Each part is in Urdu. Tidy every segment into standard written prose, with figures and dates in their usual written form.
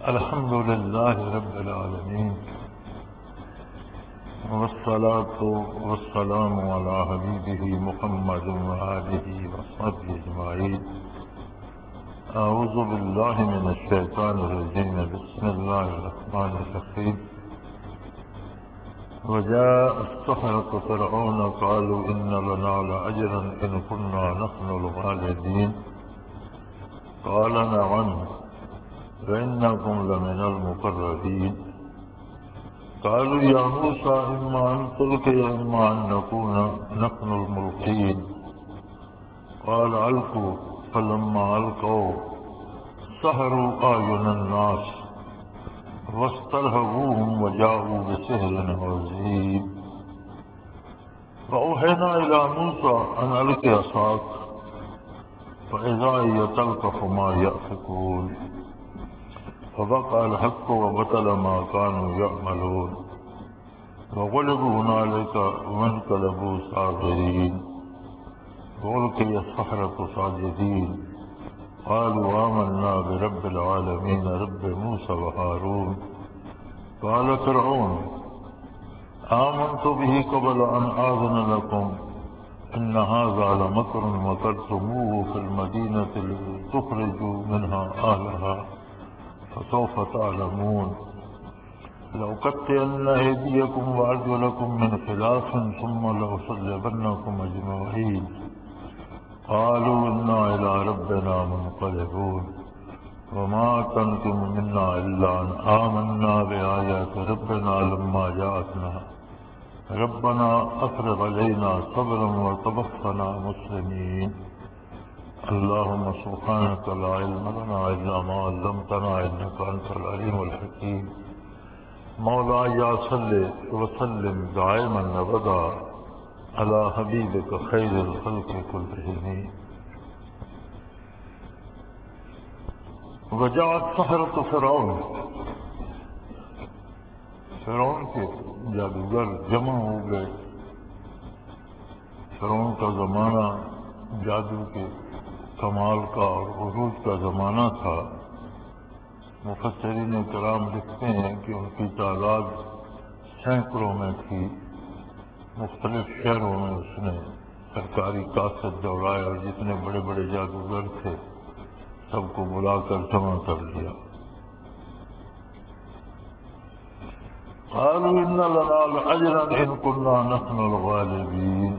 الحمد لله رب العالمين والصلاة والسلام على حبيبه محمد وآله وصحبه أجمعين. أعوذ بالله من الشيطان الرجيم. بسم الله الرحمن الرحيم. وجاء السحرة فرعون قالوا إن لنا لأجرا إن كنا نحن الغالبين. قال نعم وإنكم لمن المقربين. قالوا يا موسى إما أن تلقي إما أن نكون نحن الملقين. قال ألقوا. فلما ألقوا سحروا أعين الناس واسترهبوهم وجاءوا بسحر عظيم. فأوحينا إلى موسى أن ألق عصاك فإذا هي تلقف ما يأفكون. فوقع الحق وبطل ما كانوا يعملون وغلبوا هنالك وانقلبوا صاغرين. وألقي السحرة ساجدين قالوا آمنا برب العالمين رب موسى وهارون. قال فرعون آمنت به قبل أن آذن لكم إن هذا لمكر مكرتموه في المدينة لتخرجوا منها أهلها فسوف تعلمون. لأقطعن أيديكم وأرجلكم من خلاف ثم لأصلبنكم أجمعين. قالوا إنا إلى ربنا منقلبون. وما تنقم منا إلا أن آمنا بآيات ربنا لما جاءتنا ربنا أفرغ علينا صبرا وتوفنا مسلمين. اللهم سبحانك لا علم لنا إلا ما علمتنا إنك أنت العليم الحكيم. مولاي صل وسلم دائما أبدا على حبيبك خير الخلق كلهم. وجاءت سحرة فرعون. فرعون کے جادوگر جمع ہو گئے. فرعون کا زمانہ جادو کے کمال کا اور عروج کا زمانہ تھا. مفسرین کرام لکھتے ہیں کہ ان کی تعداد سینکڑوں میں تھی. مختلف شہروں میں اس نے سرکاری کاسد دوڑائے اور جتنے بڑے بڑے جادوگر تھے سب کو بلا کر جمع کر لیا. قالوا إن لنا لأجرا إن كنا نحن الغالبين.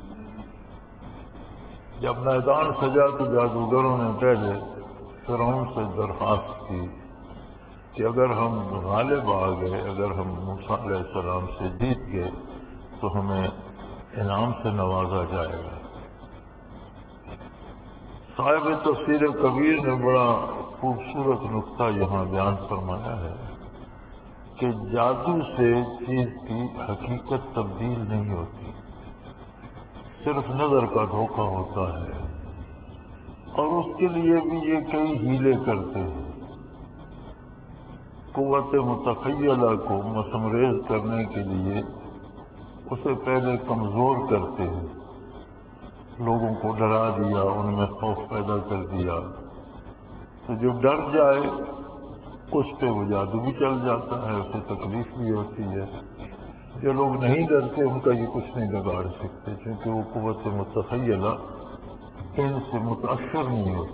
جب میدان سجا تو جادوگروں نے پہلے فرعون سے درخواست کی کہ اگر ہم غالب آ گئے، اگر ہم موسیٰ علیہ السلام سے جیت گئے تو ہمیں انعام سے نوازا جائے گا. صاحب تفسیر کبیر نے بڑا خوبصورت نقطہ یہاں بیان فرمایا ہے کہ جادو سے چیز کی حقیقت تبدیل نہیں ہوتی، صرف نظر کا دھوکہ ہوتا ہے. اور اس کے لیے بھی یہ کئی ہیلے کرتے ہیں. قوت متخیلہ کو مسمریز کرنے کے لیے اسے پہلے کمزور کرتے ہیں. لوگوں کو ڈرا دیا، ان میں خوف پیدا کر دیا تو جو ڈر جائے اس پہ وہ جادو بھی چل جاتا ہے، اسے تکلیف بھی ہوتی ہے. جو لوگ نہیں ڈرتے ان کا یہ کچھ نہیں بگاڑ سکتے کیونکہ وہ قوت متخیلہ ان سے متاثر نہیں ہوتی.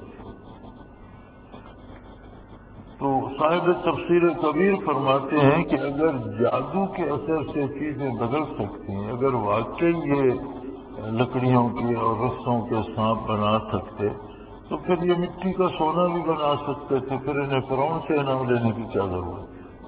تو صاحب تفسیر کبیر فرماتے ہیں کہ اگر جادو کے اثر سے چیزیں بدل سکتی ہیں، اگر واقعی یہ لکڑیوں کے اور رسوں کے سانپ بنا سکتے تو پھر یہ مٹی کا سونا بھی بنا سکتے تھے. پھر انہیں فرعون سے انعام لینے کی کیا ضرورت؟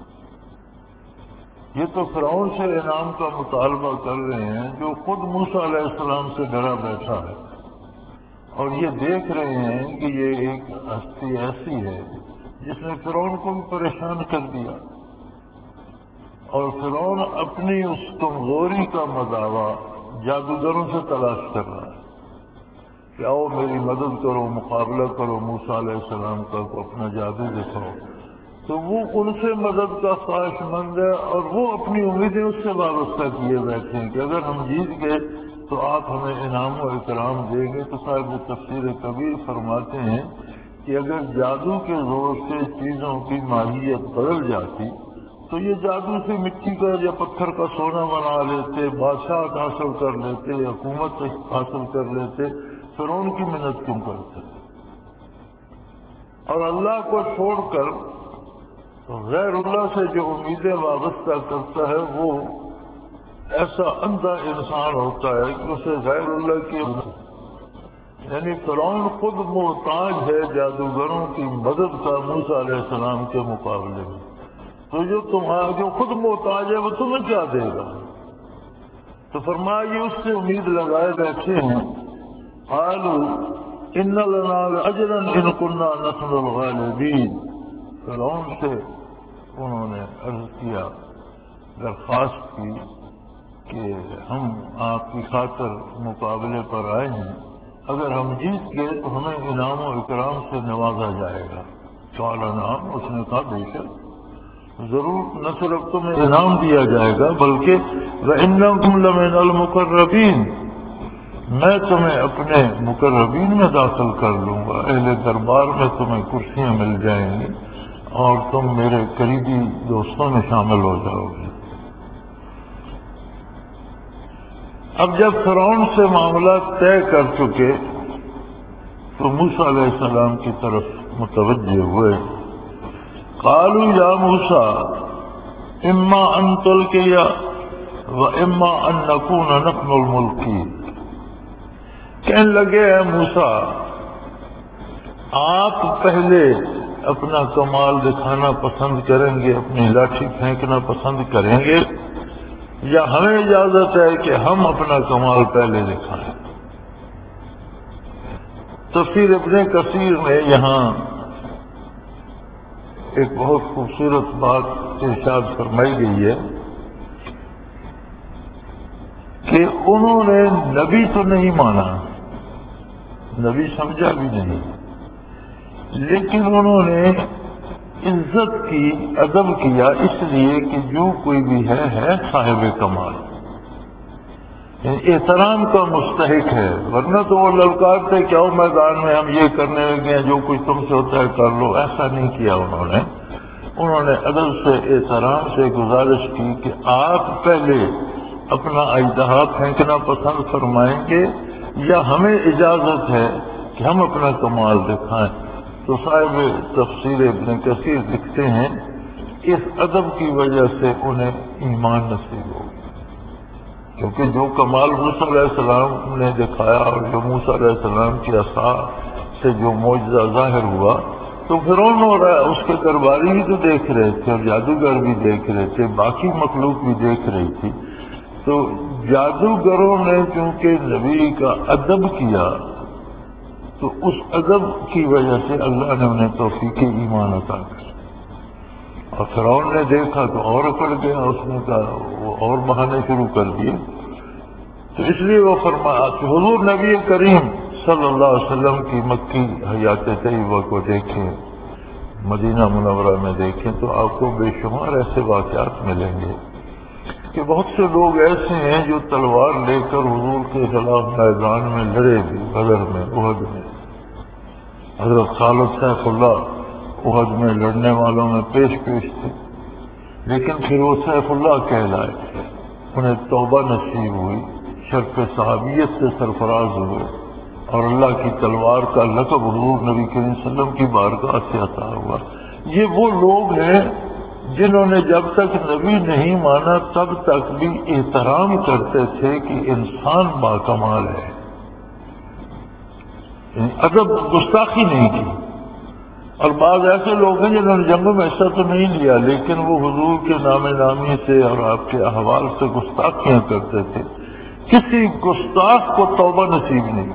یہ تو فرعون سے انعام کا مطالبہ کر رہے ہیں جو خود موسیٰ علیہ السلام سے ڈرا بیٹھا ہے اور یہ دیکھ رہے ہیں کہ یہ ایک ہستی ایسی ہے جس نے فرعون کو بھی پریشان کر دیا. اور فرعون اپنی اس کمزوری کا مداوع جادوگروں سے تلاش کر رہا ہے کہ آؤ میری مدد کرو، مقابلہ کرو موسیٰ علیہ السلام کا، اپنا جادو دکھاؤ. تو وہ ان سے مدد کا خواہش مند ہے اور وہ اپنی امیدیں اس سے وابستہ کیے بیٹھے ہیں کہ اگر ہم جیت گئے تو آپ ہمیں انعام و اکرام دیں گے. تو صاحب تفسیر کبیر فرماتے ہیں کہ اگر جادو کے زور سے چیزوں کی ماہیت بدل جاتی تو یہ جادو سے مٹی کا یا پتھر کا سونا بنا لیتے، بادشاہت حاصل کر لیتے، حکومت حاصل کر لیتے، فرعون کی منت کیوں کرتے؟ اور اللہ کو چھوڑ کر غیر اللہ سے جو امیدیں وابستہ کرتا ہے وہ ایسا اندھا انسان ہوتا ہے کہ اسے غیر اللہ کی یعنی فرعون خود محتاج ہے جادوگروں کی مدد کا موسیٰ علیہ السلام کے مقابلے میں، تو جو خود محتاج ہے وہ تمہیں کیا دے گا؟ تو فرمایا یہ اس سے امید لگائے بیٹھے ہیں، قالوا ان لنا لاجرا ان كنا نحن الغالبین۔ فرعون سے انہوں نے عرض کیا، درخواست کی کہ ہم آپ کی خاطر مقابلے پر آئے ہیں، اگر ہم جیت گئے تو ہمیں انعام و اکرام سے نوازا جائے گا۔ قال نعم، اس نے کہا بے شک، ضرور نہ صرف تمہیں انعام دیا جائے گا بلکہ وَإِنَّكُمْ لَمِنَ الْمُقَرَّبِينَ، میں تمہیں اپنے مقربین میں داخل کر لوں گا، اہل دربار میں تمہیں کرسیاں مل جائیں گی اور تم میرے قریبی دوستوں میں شامل ہو جاؤ گے۔ اب جب فرعون سے معاملات طے کر چکے تو موسیٰ علیہ السلام کی طرف متوجہ ہوئے، قالوا یا موسیٰ اما ان تلقی و اما ان نکون نحن الملقین۔ کہنے لگے اے موسیٰ، آپ پہلے اپنا کمال دکھانا پسند کریں گے، اپنی لاٹھی پھینکنا پسند کریں گے، یا ہمیں اجازت ہے کہ ہم اپنا کمال پہلے دکھائیں؟ تفسیر ابن کثیر میں یہاں ایک بہت خوبصورت بات ارشاد فرمائی گئی ہے کہ انہوں نے نبی تو نہیں مانا، نبی سمجھا بھی نہیں، لیکن انہوں نے عزت کی، ادب کیا، اس لیے کہ جو کوئی بھی ہے صاحب کمال، یعنی احترام کا مستحق ہے، ورنہ تو وہ للکارتے کیا ہو میدان میں ہم یہ کرنے لگے ہیں، جو کچھ تم سے ہوتا ہے کر لو، ایسا نہیں کیا انہوں نے ادب سے، احترام سے گزارش کی کہ آپ پہلے اپنا اژدہا پھینکنا پسند فرمائیں گے یا ہمیں اجازت ہے کہ ہم اپنا کمال دکھائیں؟ تو صاحب تفسیر ابن کثیر لکھتے ہیں اس ادب کی وجہ سے انہیں ایمان نصیب ہو، کیونکہ جو کمال موسیٰ علیہ السلام نے دکھایا اور جو موسیٰ علیہ السلام کی عصا سے جو معجزہ ظاہر ہوا تو فرعون ہو رہا ہے، اس کے درباری بھی تو دیکھ رہے تھے اور جادوگر بھی دیکھ رہے تھے، باقی مخلوق بھی دیکھ رہی تھی، تو جادوگروں نے چونکہ نبی کا ادب کیا تو اس ادب کی وجہ سے اللہ نے انہیں توفیق ایمان عطا کی، اور فرعون نے دیکھا تو اور اکڑ گیا، اس نے کہا وہ اور بہانے شروع کر دیے، تو اس لیے وہ فرمایا کہ حضور نبی کریم صلی اللہ علیہ وسلم کی مکی حیات طیبہ کو دیکھیں، مدینہ منورہ میں دیکھیں تو آپ کو بے شمار ایسے واقعات ملیں گے کہ بہت سے لوگ ایسے ہیں جو تلوار لے کر حضور کے خلاف میدان میں لڑے بھی، بدر میں، احد میں، حضرت خالد سیف اللہ احد میں لڑنے والوں میں پیش تھے، لیکن پھر وہ سیف اللہ کہلائے، انہیں توبہ نصیب ہوئی، شرف صحابیت سے سرفراز ہوئے اور اللہ کی تلوار کا لقب حضور نبی کریم صلی اللہ علیہ وسلم کی بارگاہ سے عطا ہوا۔ یہ وہ لوگ ہیں جنہوں نے جب تک نبی نہیں مانا تب تک بھی احترام کرتے تھے کہ انسان باکمال ہے، یعنی ادب گستاخی نہیں کی۔ اور بعض ایسے لوگ ہیں جنہوں نے جنگوں میں حصہ تو نہیں لیا لیکن وہ حضور کے نام نامی سے اور آپ کے احوال سے گستاخیاں کرتے تھے، کسی گستاخ کو توبہ نصیب نہیں۔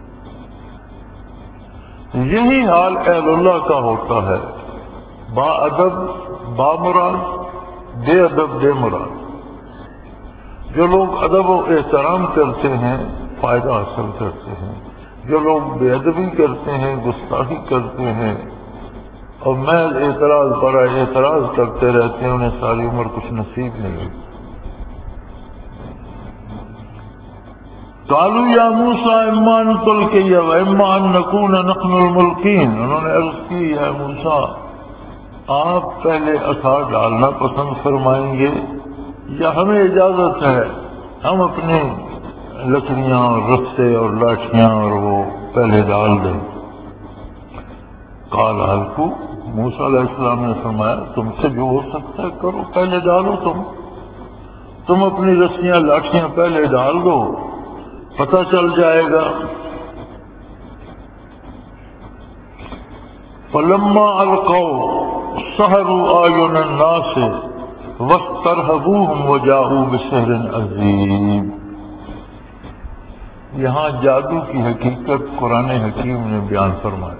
یہی حال اہل اللہ کا ہوتا ہے، با ادب با مراد، بے ادب بے مراد۔ جو لوگ ادب و احترام کرتے ہیں فائدہ حاصل کرتے ہیں، جو لوگ بے ادبی کرتے ہیں، گستاخی کرتے ہیں اور محض اعتراض برائے اعتراض کرتے رہتے ہیں، انہیں ساری عمر کچھ نصیب نہیں ہوتی۔ قالوا یا موسیٰ اما ان تلقی و اما ان نکون نحن الملقین، انہوں نے عرض کی یا موسیٰ آپ پہلے عصا ڈالنا پسند فرمائیں گے یا ہمیں اجازت ہے ہم اپنی لکڑیاں اور رسے اور لاٹھیاں اور وہ پہلے ڈال دیں؟ قال القوا، موسیٰ علیہ السلام نے فرمایا تم سے جو ہو سکتا ہے کرو، پہلے ڈالو، تم اپنی رسیاں لاٹھیاں پہلے ڈال دو، پتہ چل جائے گا۔ فلما القوا سحروا اعین الناس واسترهبوهم وجاءوا بسحر عظیم۔ یہاں جادو کی حقیقت قرآن حکیم نے بیان فرمائی۔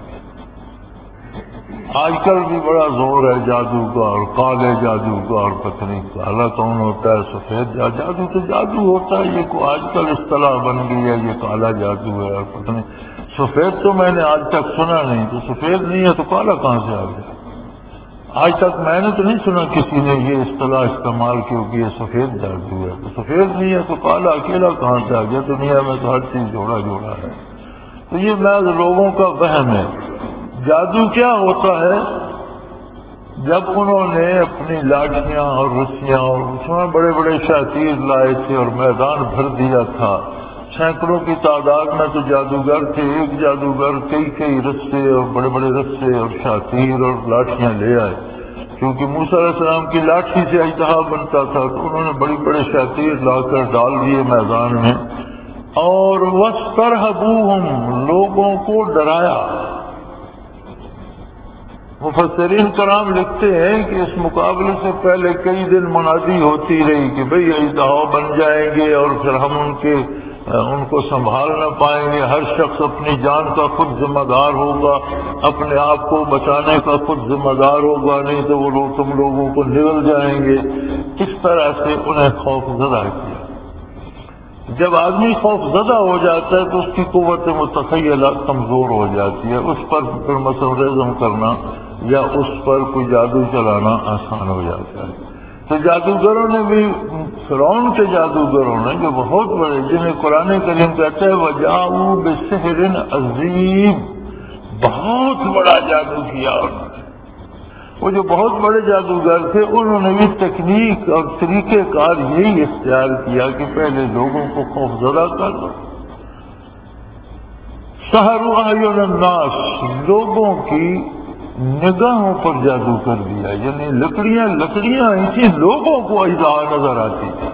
آج کل بھی بڑا زور ہے جادو کا، اور کالے جادو کا، اور پتہ نہیں کالا کون ہوتا ہے، سفید جادو تو جادو ہوتا ہے، یہ کو آج کل اصطلاح بن گئی ہے، یہ کالا جادو ہے، اور پتہ نہیں سفید تو میں نے آج تک سنا نہیں، تو سفید نہیں ہے تو کالا کہاں سے آ گیا؟ آج تک میں نے تو نہیں سنا کسی نے یہ اصطلاح استعمال کی کہ یہ سفید جادو ہے، تو سفید نہیں ہے تو کالا اکیلا کہاں سے آ گیا؟ دنیا میں تو ہر چیز جوڑا جوڑا ہے۔ تو یہ محض لوگوں کا وہم ہے۔ جادو کیا ہوتا ہے؟ جب انہوں نے اپنی لاٹھیاں اور رسیاں اور اس میں بڑے بڑے شاطیر لائے تھے اور میدان بھر دیا تھا، سینکڑوں کی تعداد میں تو جادوگر تھے، ایک جادوگر کئی رسے اور بڑے بڑے رسے اور شاطیر اور لاٹھیاں لے آئے، کیونکہ موسیٰ علیہ السلام کی لاٹھی سے اژدہا بنتا تھا، تو انہوں نے بڑے بڑے شاطیر لا کر ڈال دیے میدان میں، اور وَاسْتَرْهَبُوهُمْ، لوگوں کو ڈرایا۔ مفسرین کرام لکھتے ہیں کہ اس مقابلے سے پہلے کئی دن منادی ہوتی رہی کہ بھئی اژدہا بن جائیں گے اور پھر ہم ان کو سنبھال نہ پائیں گے، ہر شخص اپنی جان کا خود ذمہ دار ہوگا، اپنے آپ کو بچانے کا خود ذمہ دار ہوگا، نہیں تو وہ لوگ تم لوگوں کو نگل جائیں گے۔ اس طرح سے انہیں خوف زدہ کیا۔ جب آدمی خوف زدہ ہو جاتا ہے تو اس کی قوت متخیلہ کمزور ہو جاتی ہے، اس پر پھر مسوریزم کرنا یا اس پر کوئی جادو چلانا آسان ہو جاتا ہے۔ تو جادوگروں نے بھی، فرعون کے جادوگروں نے جو بہت بڑے، جنہیں قرآن کریم کہتا ہے وَجَاءُوا بِسِحْرٍ عَظِيمٍ، بہت بڑا جادو کیا انہوں نے۔ وہ جو بہت بڑے جادوگر تھے انہوں نے بھی تکنیک اور طریقہ کار یہی اختیار کیا کہ پہلے لوگوں کو خوف زدہ کر دو۔ سحروا اعین الناس، لوگوں کی نگاہوں پر جادو کر دیا، یعنی لکڑیاں آئی تھیں، لوگوں کو اژدہا نظر آتی تھی۔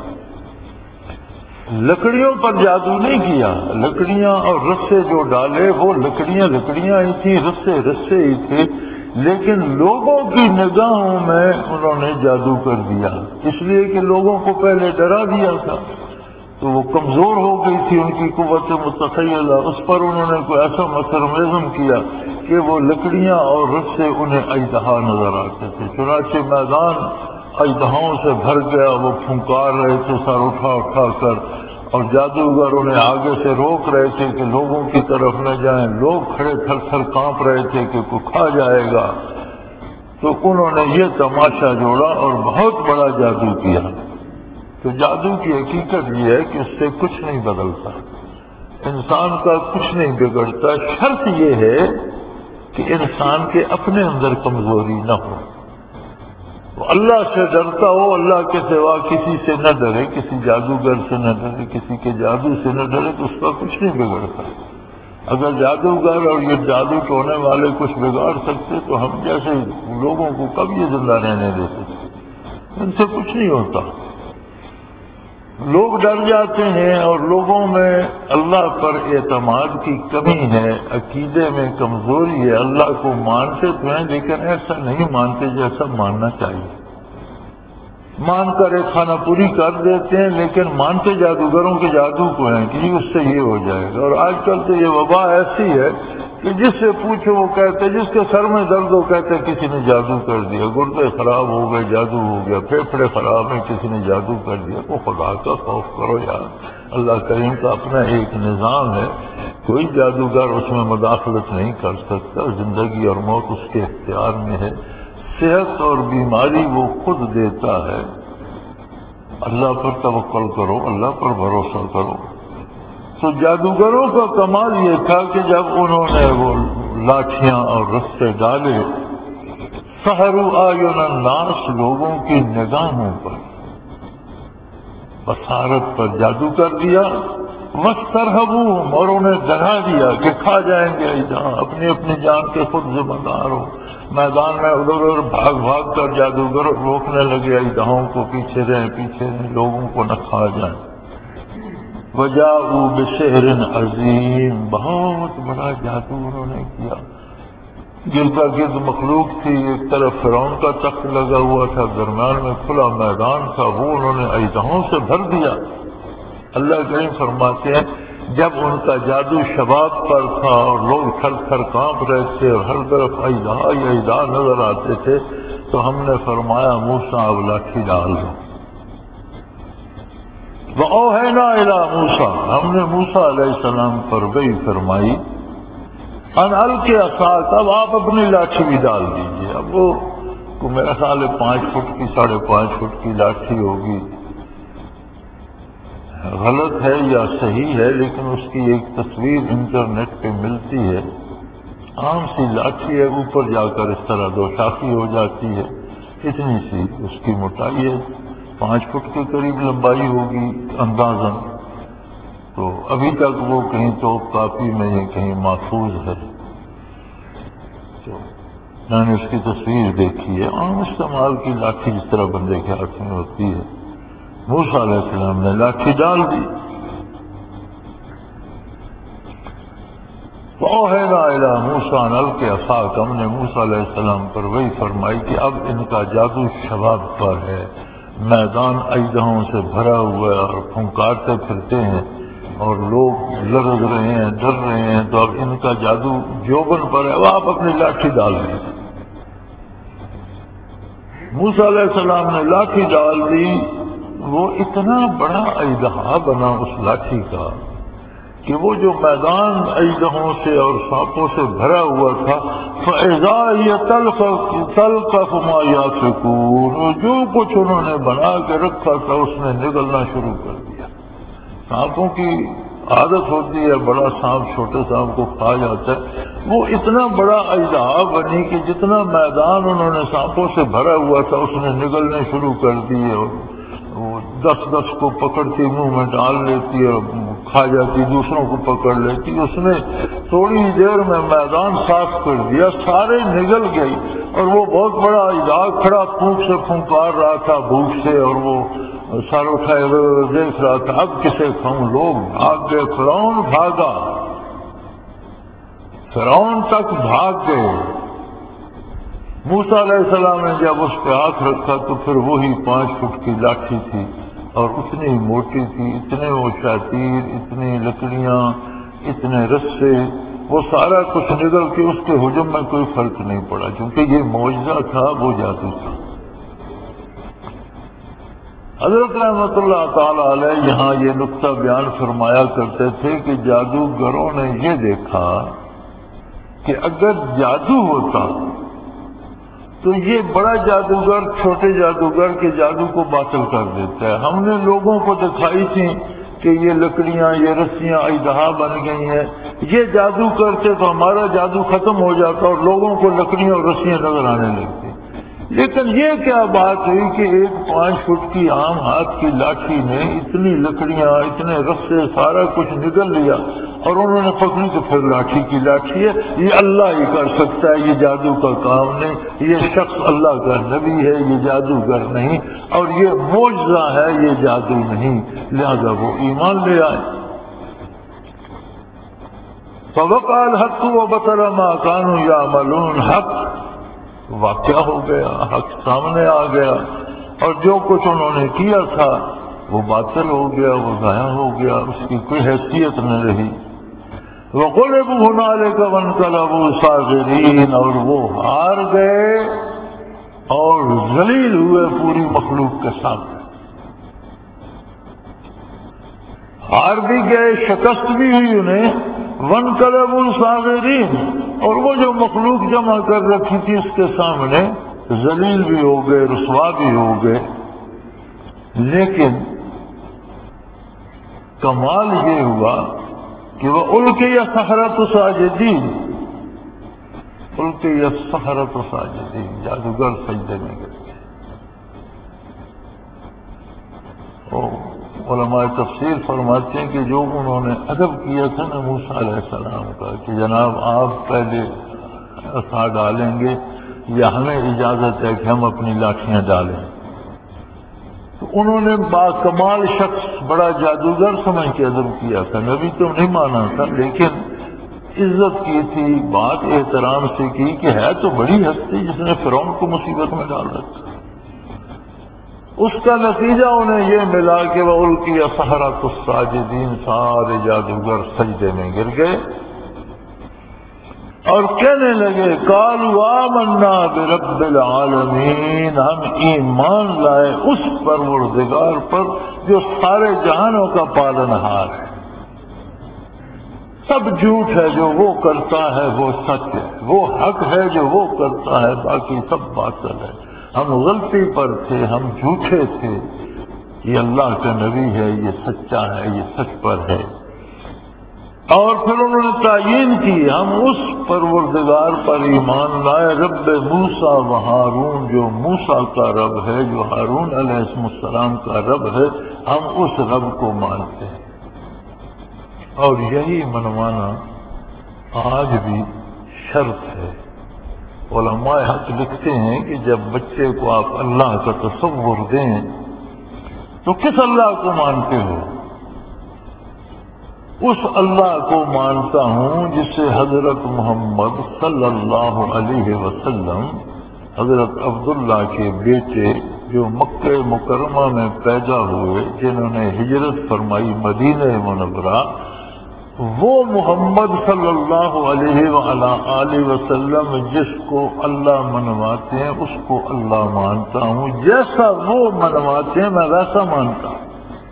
لکڑیوں پر جادو نہیں کیا، لکڑیاں اور رسے جو ڈالے وہ لکڑیاں آئی تھیں، رسے ہی تھے، لیکن لوگوں کی نگاہوں میں انہوں نے جادو کر دیا، اس لیے کہ لوگوں کو پہلے ڈرا دیا تھا تو وہ کمزور ہو گئی تھی ان کی قوت متخیلہ، اس پر انہوں نے کوئی ایسا مسرمزم کیا کہ وہ لکڑیاں اور رسے انہیں اژدہا نظر آتے تھے۔ چنانچہ میدان اژدہاؤں سے بھر گیا، وہ پھنکار رہے تھے سر اٹھا کر، اور جادوگر انہیں آگے سے روک رہے تھے کہ لوگوں کی طرف نہ جائیں، لوگ کھڑے تھر تھر کانپ رہے تھے کہ کوئی کھا جائے گا۔ تو انہوں نے یہ تماشا جوڑا اور بہت بڑا جادو کیا۔ تو جادو کی حقیقت یہ ہے کہ اس سے کچھ نہیں بدلتا، انسان کا کچھ نہیں بگڑتا، شرط یہ ہے کہ انسان کے اپنے اندر کمزوری نہ ہو، وہ اللہ سے ڈرتا ہو، اللہ کے سوا کسی سے نہ ڈرے، کسی جادوگر سے نہ ڈرے، کسی کے جادو سے نہ ڈرے، تو اس کا کچھ نہیں بگڑتا۔ اگر جادوگر اور یہ جادو ٹونے والے کچھ بگاڑ سکتے تو ہم جیسے لوگوں کو کب یہ زندہ رہنے دیتے؟ ان سے کچھ نہیں ہوتا۔ لوگ ڈر جاتے ہیں اور لوگوں میں اللہ پر اعتماد کی کمی ہے، عقیدے میں کمزوری ہے، اللہ کو مانتے تو ہیں لیکن ایسا نہیں مانتے جیسا ماننا چاہیے، مان کر ایک خانہ پوری کر دیتے ہیں لیکن مانتے جادوگروں کے جادو کو ہیں کہ اس سے یہ ہو جائے گا۔ اور آج کل تو یہ وبا ایسی ہے کہ جس سے پوچھو وہ کہتے، جس کے سر میں درد ہو کہتے کسی نے جادو کر دیا، گردے خراب ہو گئے جادو ہو گیا، پھیپھڑے خراب ہیں کسی نے جادو کر دیا۔ وہ خدا کا خوف کرو یار، اللہ کریم کا اپنا ایک نظام ہے، کوئی جادوگر اس میں مداخلت نہیں کر سکتا، زندگی اور موت اس کے اختیار میں ہے، صحت اور بیماری وہ خود دیتا ہے۔ اللہ پر توکل کرو، اللہ پر بھروسہ کرو، تو جادوگروں کا کمال یہ تھا کہ جب انہوں نے وہ لاٹھیاں اور رستے ڈالے، سحروا اعین الناس، لوگوں کی نگاہوں پر، بصارت پر جادو کر دیا، واسترهبوهم، اور انہیں ڈرا دیا کہ کھا جائیں گے جہاں، اپنی اپنی جان کے خود ذمہ دار ہو۔ میدان میں ادھر ادھر بھاگ بھاگ کر جادوگر روکنے لگے اژدہاؤں کو، پیچھے رہیں لوگوں کو نہ کھا جائیں۔ وجاءوا بسحر عظیم، بہت بڑا جادو انہوں نے کیا۔ گردا گرد مخلوق تھی، ایک طرف فرعون کا تخت لگا ہوا تھا، درمیان میں کھلا میدان تھا، وہ انہوں نے اژدہاؤں سے بھر دیا۔ اللہ کریم فرماتے ہیں جب ان کا جادو شباب پر تھا اور لوگ تھر تھر کانپ رہے تھے اور ہر طرف اژدہا ہی اژدہا نظر آتے تھے، تو ہم نے فرمایا موسیٰ اب لاٹھی ڈال دو۔ وَأَوْحَيْنَا إِلَىٰ مُوسَىٰ، ہم نے موسیٰ علیہ السلام پر وحی فرمائی، ان القِ عصاک، اب آپ اپنی لاٹھی بھی ڈال دیجیے۔ اب وہ میرا خیال ہے 5 فٹ کی 5.5 فٹ کی لاٹھی ہوگی، غلط ہے یا صحیح ہے لیکن اس کی ایک تصویر انٹرنیٹ پہ ملتی ہے، عام سی لاٹھی ہے، اوپر جا کر اس طرح 2 شاخی ہو جاتی ہے، اتنی سی اس کی موٹائی ہے، 5 فٹ کے قریب لمبائی ہوگی اندازاً۔ تو ابھی تک وہ کہیں توپ کاپی میں یا کہیں محفوظ ہے، تو میں نے اس کی تصویر دیکھی ہے، عام استعمال کی لاٹھی جس طرح بندے کے ہاتھ میں ہوتی ہے۔ موسیٰ علیہ السلام نے لاٹھی ڈال دی۔ وَأَوْحَيْنَا إِلَىٰ مُوسَىٰ أَنْ أَلْقِ عَصَاكَ، ہم نے موسیٰ علیہ السلام پر وہی فرمائی کہ اب ان کا جادو شباب پر ہے، میدان اژدہوں سے بھرا ہوا ہے اور پھنکارتے پھرتے ہیں اور لوگ لرز رہے ہیں، ڈر رہے ہیں، تو اب ان کا جادو جوبن پر ہے، وہ آپ اپنی لاٹھی ڈال دیں۔ موسیٰ علیہ السلام نے لاٹھی ڈال دی، وہ اتنا بڑا اژدہا بنا اس لاٹھی کا کہ وہ جو میدان اژدہوں سے اور سانپوں سے بھرا ہوا تھا، فَإِذَا هِيَ تَلْقَفُ مَا يَأْفِكُونَ، جو کچھ انہوں نے بنا کے رکھا تھا اس نے نگلنا شروع کر دیا۔ سانپوں کی عادت ہوتی ہے، بڑا سانپ چھوٹے سانپ کو کھا جاتا ہے، وہ اتنا بڑا اژدہا بنی کہ جتنا میدان انہوں نے سانپوں سے بھرا ہوا تھا اس نے نگلنے شروع کر دیے، اور وہ 10 کو پکڑتی منہ میں ڈال لیتی اور کھا جاتی، دوسروں کو پکڑ لیتی۔ اس نے تھوڑی دیر میں میدان صاف کر دیا، سارے نگل گئی، اور وہ بہت بڑا اژدہا کھڑا پھونک سے پھنکار رہا تھا بھوک سے، اور وہ سر اٹھائے ہوئے دیکھ رہا تھا اب کسے کھاؤں۔ لوگ بھاگ گئے، فرعون بھاگا، فرعون تک بھاگ گئے۔ موسیٰ علیہ السلام نے جب اس پہ ہاتھ رکھا تو پھر وہی 5 فٹ کی لاٹھی تھی اور اتنی موٹی تھی، اتنے وہ شاتیر، اتنی لکڑیاں، اتنے رسے، وہ سارا کچھ نگل کے اس کے ہجوم میں کوئی فرق نہیں پڑا، کیونکہ یہ معجزہ تھا، وہ جادو تھا۔ حضرت رحمۃ اللہ تعالی علیہ یہاں یہ نقطہ بیان فرمایا کرتے تھے کہ جادوگروں نے یہ دیکھا کہ اگر جادو ہوتا تو یہ بڑا جادوگر چھوٹے جادوگر کے جادو کو باطل کر دیتا ہے۔ ہم نے لوگوں کو دکھائی تھی کہ یہ لکڑیاں، یہ رسیاں اژدہا بن گئی ہیں، یہ جادو کرتے تو ہمارا جادو ختم ہو جاتا اور لوگوں کو لکڑیاں اور رسیاں نظر آنے لگتی۔ لیکن یہ کیا بات ہوئی کہ ایک 5 فٹ کی عام ہاتھ کی لاٹھی نے اتنی لکڑیاں، اتنے رسے، سارا کچھ نگل لیا، اور انہوں نے پکڑی تو پھر لاٹھی کی لاٹھی ہے۔ یہ اللہ ہی کر سکتا ہے، یہ جادو کا کام نہیں، یہ شخص اللہ کا نبی ہے، یہ جادوگر نہیں، اور یہ معجزہ ہے، یہ جادو نہیں، لہذا وہ ایمان لے آئے۔ فَوَقَعَ الْحَقُّ وَبَطَلَ مَا كَانُوا يَعْمَلُونَ، حق واقعہ ہو گیا، حق سامنے آ گیا، اور جو کچھ انہوں نے کیا تھا وہ باطل ہو گیا، وہ ضائع ہو گیا، اس کی کوئی حیثیت نہ رہی۔ وَغُلِبُوا هُنَالِكَ وَانقَلَبُوا صَاغِرِينَ، اور وہ ہار گئے اور ذلیل ہوئے پوری مخلوق کے سامنے، ہار بھی گئے، شکست بھی ہوئی انہیں، وَانقَلَبُوا صَاغِرِينَ، اور وہ جو مخلوق جمع کر رکھی تھی اس کے سامنے ذلیل بھی ہو گئے، رسوا بھی ہو گئے۔ لیکن کمال یہ ہوا کہ وہ القی السحرۃ ساجدین، القی السحرۃ ساجدین، جادوگر سجدے میں گر گئے۔ علماء تفسیر فرماتے ہیں کہ جو انہوں نے ادب کیا تھا نا موسیٰ علیہ السلام کا کہ جناب آپ پہلے عصا ڈالیں گے یا ہمیں اجازت ہے کہ ہم اپنی لاٹھیاں ڈالیں، تو انہوں نے باکمال شخص بڑا جادوگر سمجھ کے ادب کیا تھا، نبی تو نہیں مانا تھا، لیکن عزت کی تھی، بات احترام سے کی کہ ہے تو بڑی ہستی جس نے فرعون کو مصیبت میں ڈال رکھا۔ اس کا نتیجہ انہیں یہ ملا کہ وہ القی السحرۃ الساجدین، سارے جادوگر سجدے میں گر گئے اور کہنے لگے قالوا آمنا برب العالمین، ہم ایمان لائے اس پروردگار پر جو سارے جہانوں کا پالنہار ہے، سب جھوٹ ہے جو وہ کرتا ہے وہ سچ ہے، وہ حق ہے جو وہ کرتا ہے باقی سب باطل ہے، ہم غلطی پر تھے، ہم جھوٹے تھے، یہ اللہ کا نبی ہے، یہ سچا ہے، یہ سچ پر ہے۔ اور پھر انہوں نے تعیین کی ہم اس پروردگار پر ایمان لائے رب موسیٰ و ہارون، جو موسیٰ کا رب ہے، جو ہارون علیہ السلام کا رب ہے، ہم اس رب کو مانتے ہیں۔ اور یہی منوانا آج بھی شرط ہے۔ علماء حق لکھتے ہیں کہ جب بچے کو آپ اللہ کا تصور دیں تو کس اللہ کو مانتے ہو؟ اس اللہ کو مانتا ہوں جسے حضرت محمد صلی اللہ علیہ وسلم، حضرت عبداللہ کے بیٹے جو مکہ مکرمہ میں پیدا ہوئے، جنہوں نے ہجرت فرمائی مدینہ منورہ، وہ محمد صلی اللہ علیہ وآلہ وسلم جس کو اللہ منواتے ہیں اس کو اللہ مانتا ہوں، جیسا وہ منواتے ہیں میں ویسا مانتا ہوں۔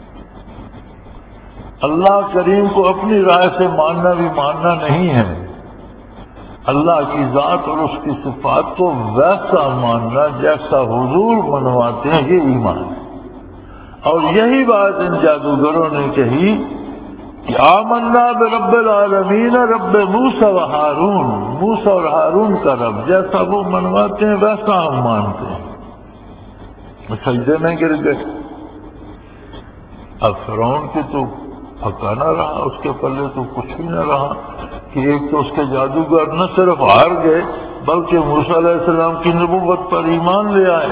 اللہ کریم کو اپنی رائے سے ماننا بھی ماننا نہیں ہے، اللہ کی ذات اور اس کی صفات کو ویسا ماننا جیسا حضور منواتے ہیں، یہ ایمان ہے۔ اور یہی بات ان جادوگروں نے کہی کہ آمنا برب العالمین رب موسیٰ و ہارون، موسیٰ اور ہارون کا رب جیسا وہ منواتے ہیں ویسا ہم مانتے ہیں، سجدے میں گر گئے۔ اب فرعون کی تو پھکا نہ رہا، اس کے پلے تو کچھ بھی نہ رہا کہ ایک تو اس کے جادوگر نہ صرف ہار گئے بلکہ موسیٰ علیہ السلام کی نبوت پر ایمان لے آئے۔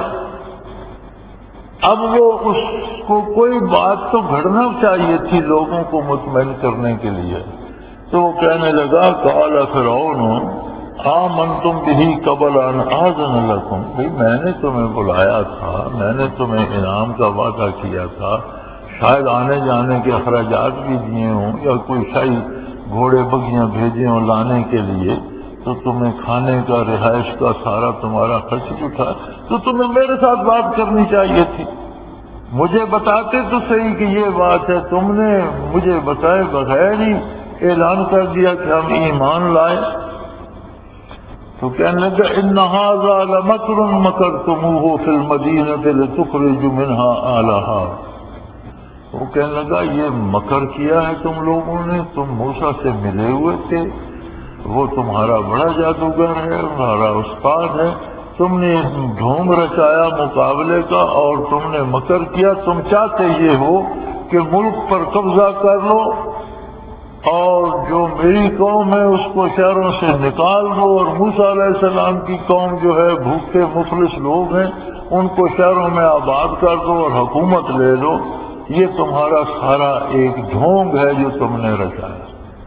اب وہ اس کو کوئی بات تو گھڑنا چاہیے تھی لوگوں کو مطمئن کرنے کے لیے، تو وہ کہنے لگا قال فرعون آمنتم بہ قبل ان آذن لکم، بھئی میں نے تمہیں بلایا تھا، میں نے تمہیں انعام کا وعدہ کیا تھا، شاید آنے جانے کے اخراجات بھی دیے ہوں یا کوئی شاہی گھوڑے بگیاں بھیجے ہوں لانے کے لیے، تو تمہیں کھانے کا رہائش کا سارا تمہارا خرچ اٹھا، تو تمہیں میرے ساتھ بات کرنی چاہیے تھی، مجھے بتاتے تو صحیح کہ یہ بات ہے، تم نے مجھے بتائے بغیر ہی اعلان کر دیا کہ ہم ایمان لائے۔ تو کہنے لگا ان ھذا لمکر مکرتموہ فی المدینۃ لتخرجوا منہا اہلہا، وہ کہنے لگا یہ مکر کیا ہے تم لوگوں نے، تم موسیٰ سے ملے ہوئے تھے، وہ تمہارا بڑا جادوگر ہے، تمہارا استاد ہے، تم نے ڈھونگ رچایا مقابلے کا اور تم نے مکر کیا، تم چاہتے یہ ہو کہ ملک پر قبضہ کر لو اور جو میری قوم ہے اس کو شہروں سے نکال دو، اور موسیٰ علیہ السلام کی قوم جو ہے بھوکے مفلس لوگ ہیں ان کو شہروں میں آباد کر دو اور حکومت لے لو۔ یہ تمہارا سارا ایک ڈھونگ ہے جو تم نے رچایا۔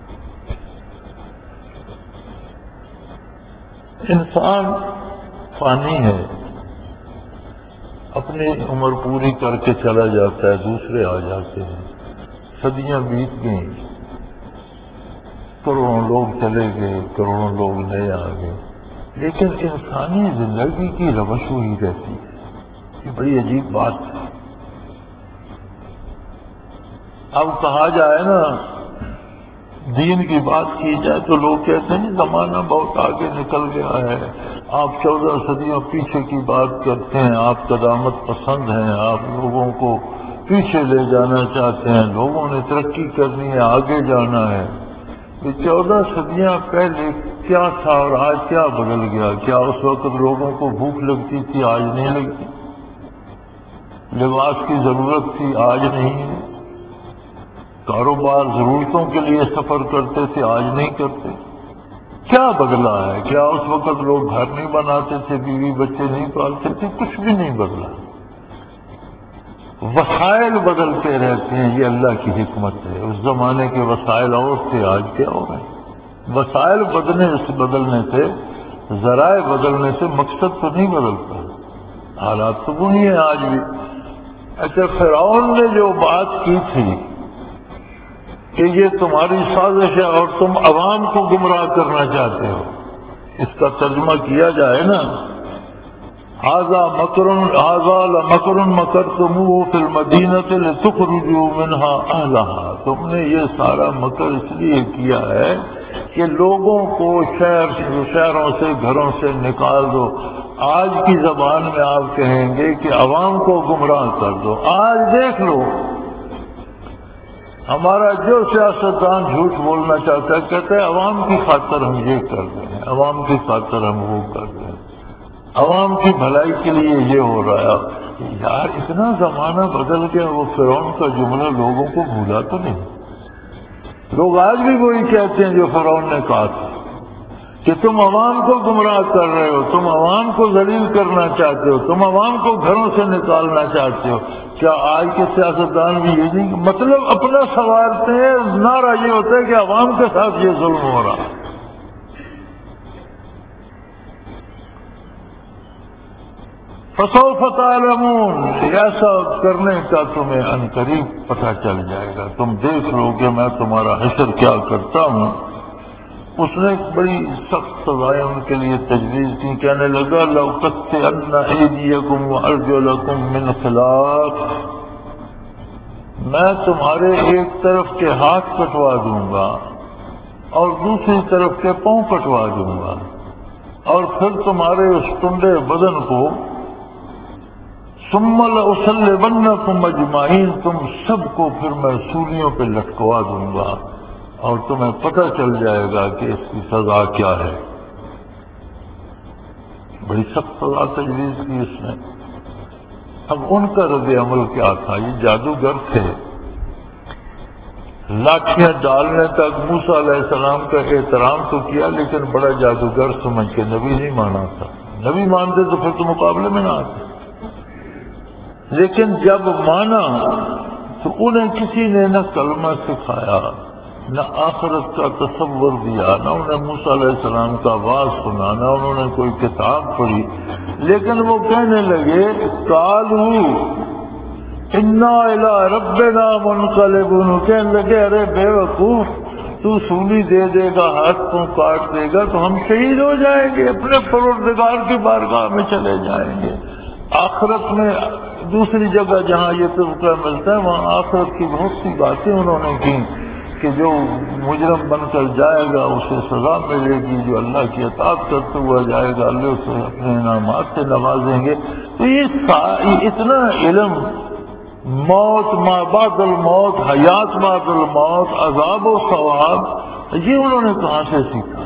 انسان فانی ہے، اپنی عمر پوری کر کے چلا جاتا ہے، دوسرے آ جاتے ہیں، صدیاں بیت گئیں، کروڑوں لوگ چلے گئے، کروڑوں لوگ نئے آ گئے، لیکن انسانی زندگی کی روش وہی رہتی ہے۔ یہ بڑی عجیب بات ہے۔ اب کہا جائے نا دین کی بات کی جائے تو لوگ کہتے ہیں زمانہ بہت آگے نکل گیا ہے، آپ 14 صدیوں پیچھے کی بات کرتے ہیں، آپ قدامت پسند ہیں، آپ لوگوں کو پیچھے لے جانا چاہتے ہیں، لوگوں نے ترقی کرنی ہے، آگے جانا ہے۔ کہ 14 صدیاں پہلے کیا تھا اور آج کیا بدل گیا؟ کیا اس وقت لوگوں کو بھوک لگتی تھی، آج نہیں لگتی؟ لباس کی ضرورت تھی، آج نہیں ہے؟ کاروبار ضرورتوں کے لیے سفر کرتے تھے، آج نہیں کرتے؟ کیا بدلا ہے؟ کیا اس وقت لوگ گھر نہیں بناتے تھے، بیوی بچے نہیں پالتے تھے؟ کچھ بھی نہیں بدلا۔ وسائل بدلتے رہتے ہیں، یہ اللہ کی حکمت ہے۔ اس زمانے کے وسائل اور تھے، آج کیا ہو رہے ہیں؟ وسائل بدلنے سے، ذرائع بدلنے سے مقصد تو نہیں بدلتا، حالات تو وہی ہیں آج بھی۔ اچھا، فرعون نے جو بات کی تھی کہ یہ تمہاری سازش ہے اور تم عوام کو گمراہ کرنا چاہتے ہو، اس کا ترجمہ کیا جائے نا، ھذا لمکر مکرتموہ فی المدینۃ لتخرجوا منہا اہلہا، تم نے یہ سارا مکر اس لیے کیا ہے کہ لوگوں کو شہروں سے، گھروں سے نکال دو۔ آج کی زبان میں آپ کہیں گے کہ عوام کو گمراہ کر دو۔ آج دیکھ لو، ہمارا جو سیاستدان جھوٹ بولنا چاہتا ہے کہتے ہیں عوام کی خاطر ہم یہ کر رہے ہیں، عوام کی خاطر ہم وہ کر رہے ہیں، عوام کی بھلائی کے لیے یہ ہو رہا ہے۔ یار اتنا زمانہ بدل گیا، وہ فرعون کا جملہ لوگوں کو بھولا تو نہیں؟ لوگ آج بھی وہی کہتے ہیں جو فرعون نے کہا تھا کہ تم عوام کو گمراہ کر رہے ہو، تم عوام کو ذلیل کرنا چاہتے ہو، تم عوام کو گھروں سے نکالنا چاہتے ہو۔ کیا آج کے سیاستدان بھی یہ نہیں؟ مطلب اپنا سوارتے ہیں، نعرہ یہ ہوتا ہے کہ عوام کے ساتھ یہ ظلم ہو رہا۔ فسوف تعلمون، ایسا کرنے کا تمہیں عنقریب پتہ چل جائے گا، تم دیکھ لو کہ میں تمہارا حشر کیا کرتا ہوں۔ اس نے ایک بڑی سخت سزائیں ان کے لیے تجویز کی، کہنے لگا لَأُقَطِّعَنَّ أَيْدِيَكُمْ وَأَرْجُلَكُمْ مِنْ خِلَافٍ، میں تمہارے ایک طرف کے ہاتھ کٹوا دوں گا اور دوسری طرف کے پاؤں کٹوا دوں گا، اور پھر تمہارے اس ٹنڈے بدن کو ثُمَّ لَأُصَلِّبَنَّكُمْ أَجْمَعِينَ، تم سب کو پھر میں سولیوں پہ لٹکوا دوں گا اور تمہیں پتہ چل جائے گا کہ اس کی سزا کیا ہے۔ بڑی سخت سزا تجویز کی اس نے۔ اب ان کا رد عمل کیا تھا؟ یہ جادوگر تھے، لاٹھیاں ڈالنے تک موسیٰ علیہ السلام کا احترام تو کیا، لیکن بڑا جادوگر سمجھ کے نبی نہیں مانا تھا۔ نبی مانتے تو پھر تو مقابلے میں نہ آتے، لیکن جب مانا تو انہیں کسی نے نہ کلمہ سکھایا، نہ آخرت کا تصور دیا، نہ انہیں موسیٰ علیہ السلام کا واز سنا، نہ انہوں نے کوئی کتاب پڑھی، لیکن وہ کہنے لگے قالوا انا الی ربنا منقلبون، کہنے لگے ارے بے وقوف، تو سولی دے دے گا، ہاتھ کو کاٹ دے گا تو ہم شہید ہو جائیں گے، اپنے پروردگار کی بارگاہ میں چلے جائیں گے۔ آخرت میں دوسری جگہ جہاں یہ تذکرہ ملتا ہے وہاں آخرت کی بہت سی باتیں انہوں نے کی کہ جو مجرم بن کر جائے گا اسے سزا ملے گی، جو اللہ کی اطاعت کرتے ہوا جائے گا اللہ اسے اپنے انعامات سے نوازیں گے۔ تو یہ اتنا علم، موت ما بعد الموت، حیات بعد الموت، عذاب و ثواب، یہ انہوں نے کہاں سے سیکھا؟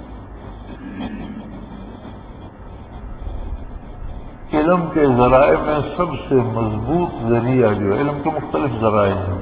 علم کے ذرائع میں سب سے مضبوط ذریعہ جو ہے، علم کے مختلف ذرائع ہیں،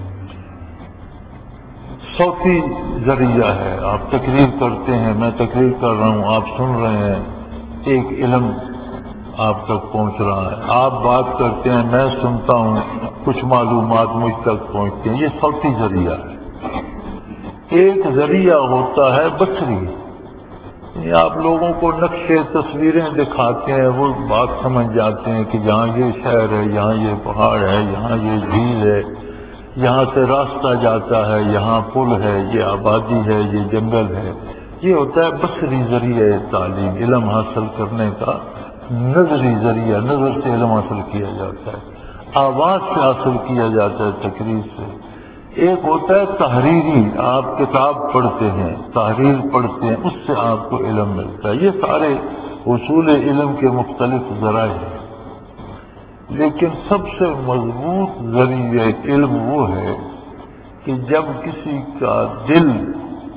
صوتی ذریعہ ہے، آپ تقریر کرتے ہیں، میں تقریر کر رہا ہوں، آپ سن رہے ہیں، ایک علم آپ تک پہنچ رہا ہے، آپ بات کرتے ہیں، میں سنتا ہوں، کچھ معلومات مجھ تک پہنچتی ہیں، یہ صوتی ذریعہ ہے۔ ایک ذریعہ ہوتا ہے بصری، آپ لوگوں کو نقشے تصویریں دکھاتے ہیں، وہ بات سمجھ جاتے ہیں کہ یہاں یہ شہر ہے، یہاں یہ پہاڑ ہے، یہاں یہ جھیل ہے، یہاں سے راستہ جاتا ہے، یہاں پل ہے، یہ آبادی ہے، یہ جنگل ہے۔ یہ ہوتا ہے بصری ذریعہ تعلیم، علم حاصل کرنے کا نظری ذریعہ، نظر سے علم حاصل کیا جاتا ہے، آواز سے حاصل کیا جاتا ہے، تقریر سے۔ ایک ہوتا ہے تحریری، آپ کتاب پڑھتے ہیں، تحریر پڑھتے ہیں، اس سے آپ کو علم ملتا ہے۔ یہ سارے حصول علم کے مختلف ذرائع ہیں، لیکن سب سے مضبوط ذریعہ علم وہ ہے کہ جب کسی کا دل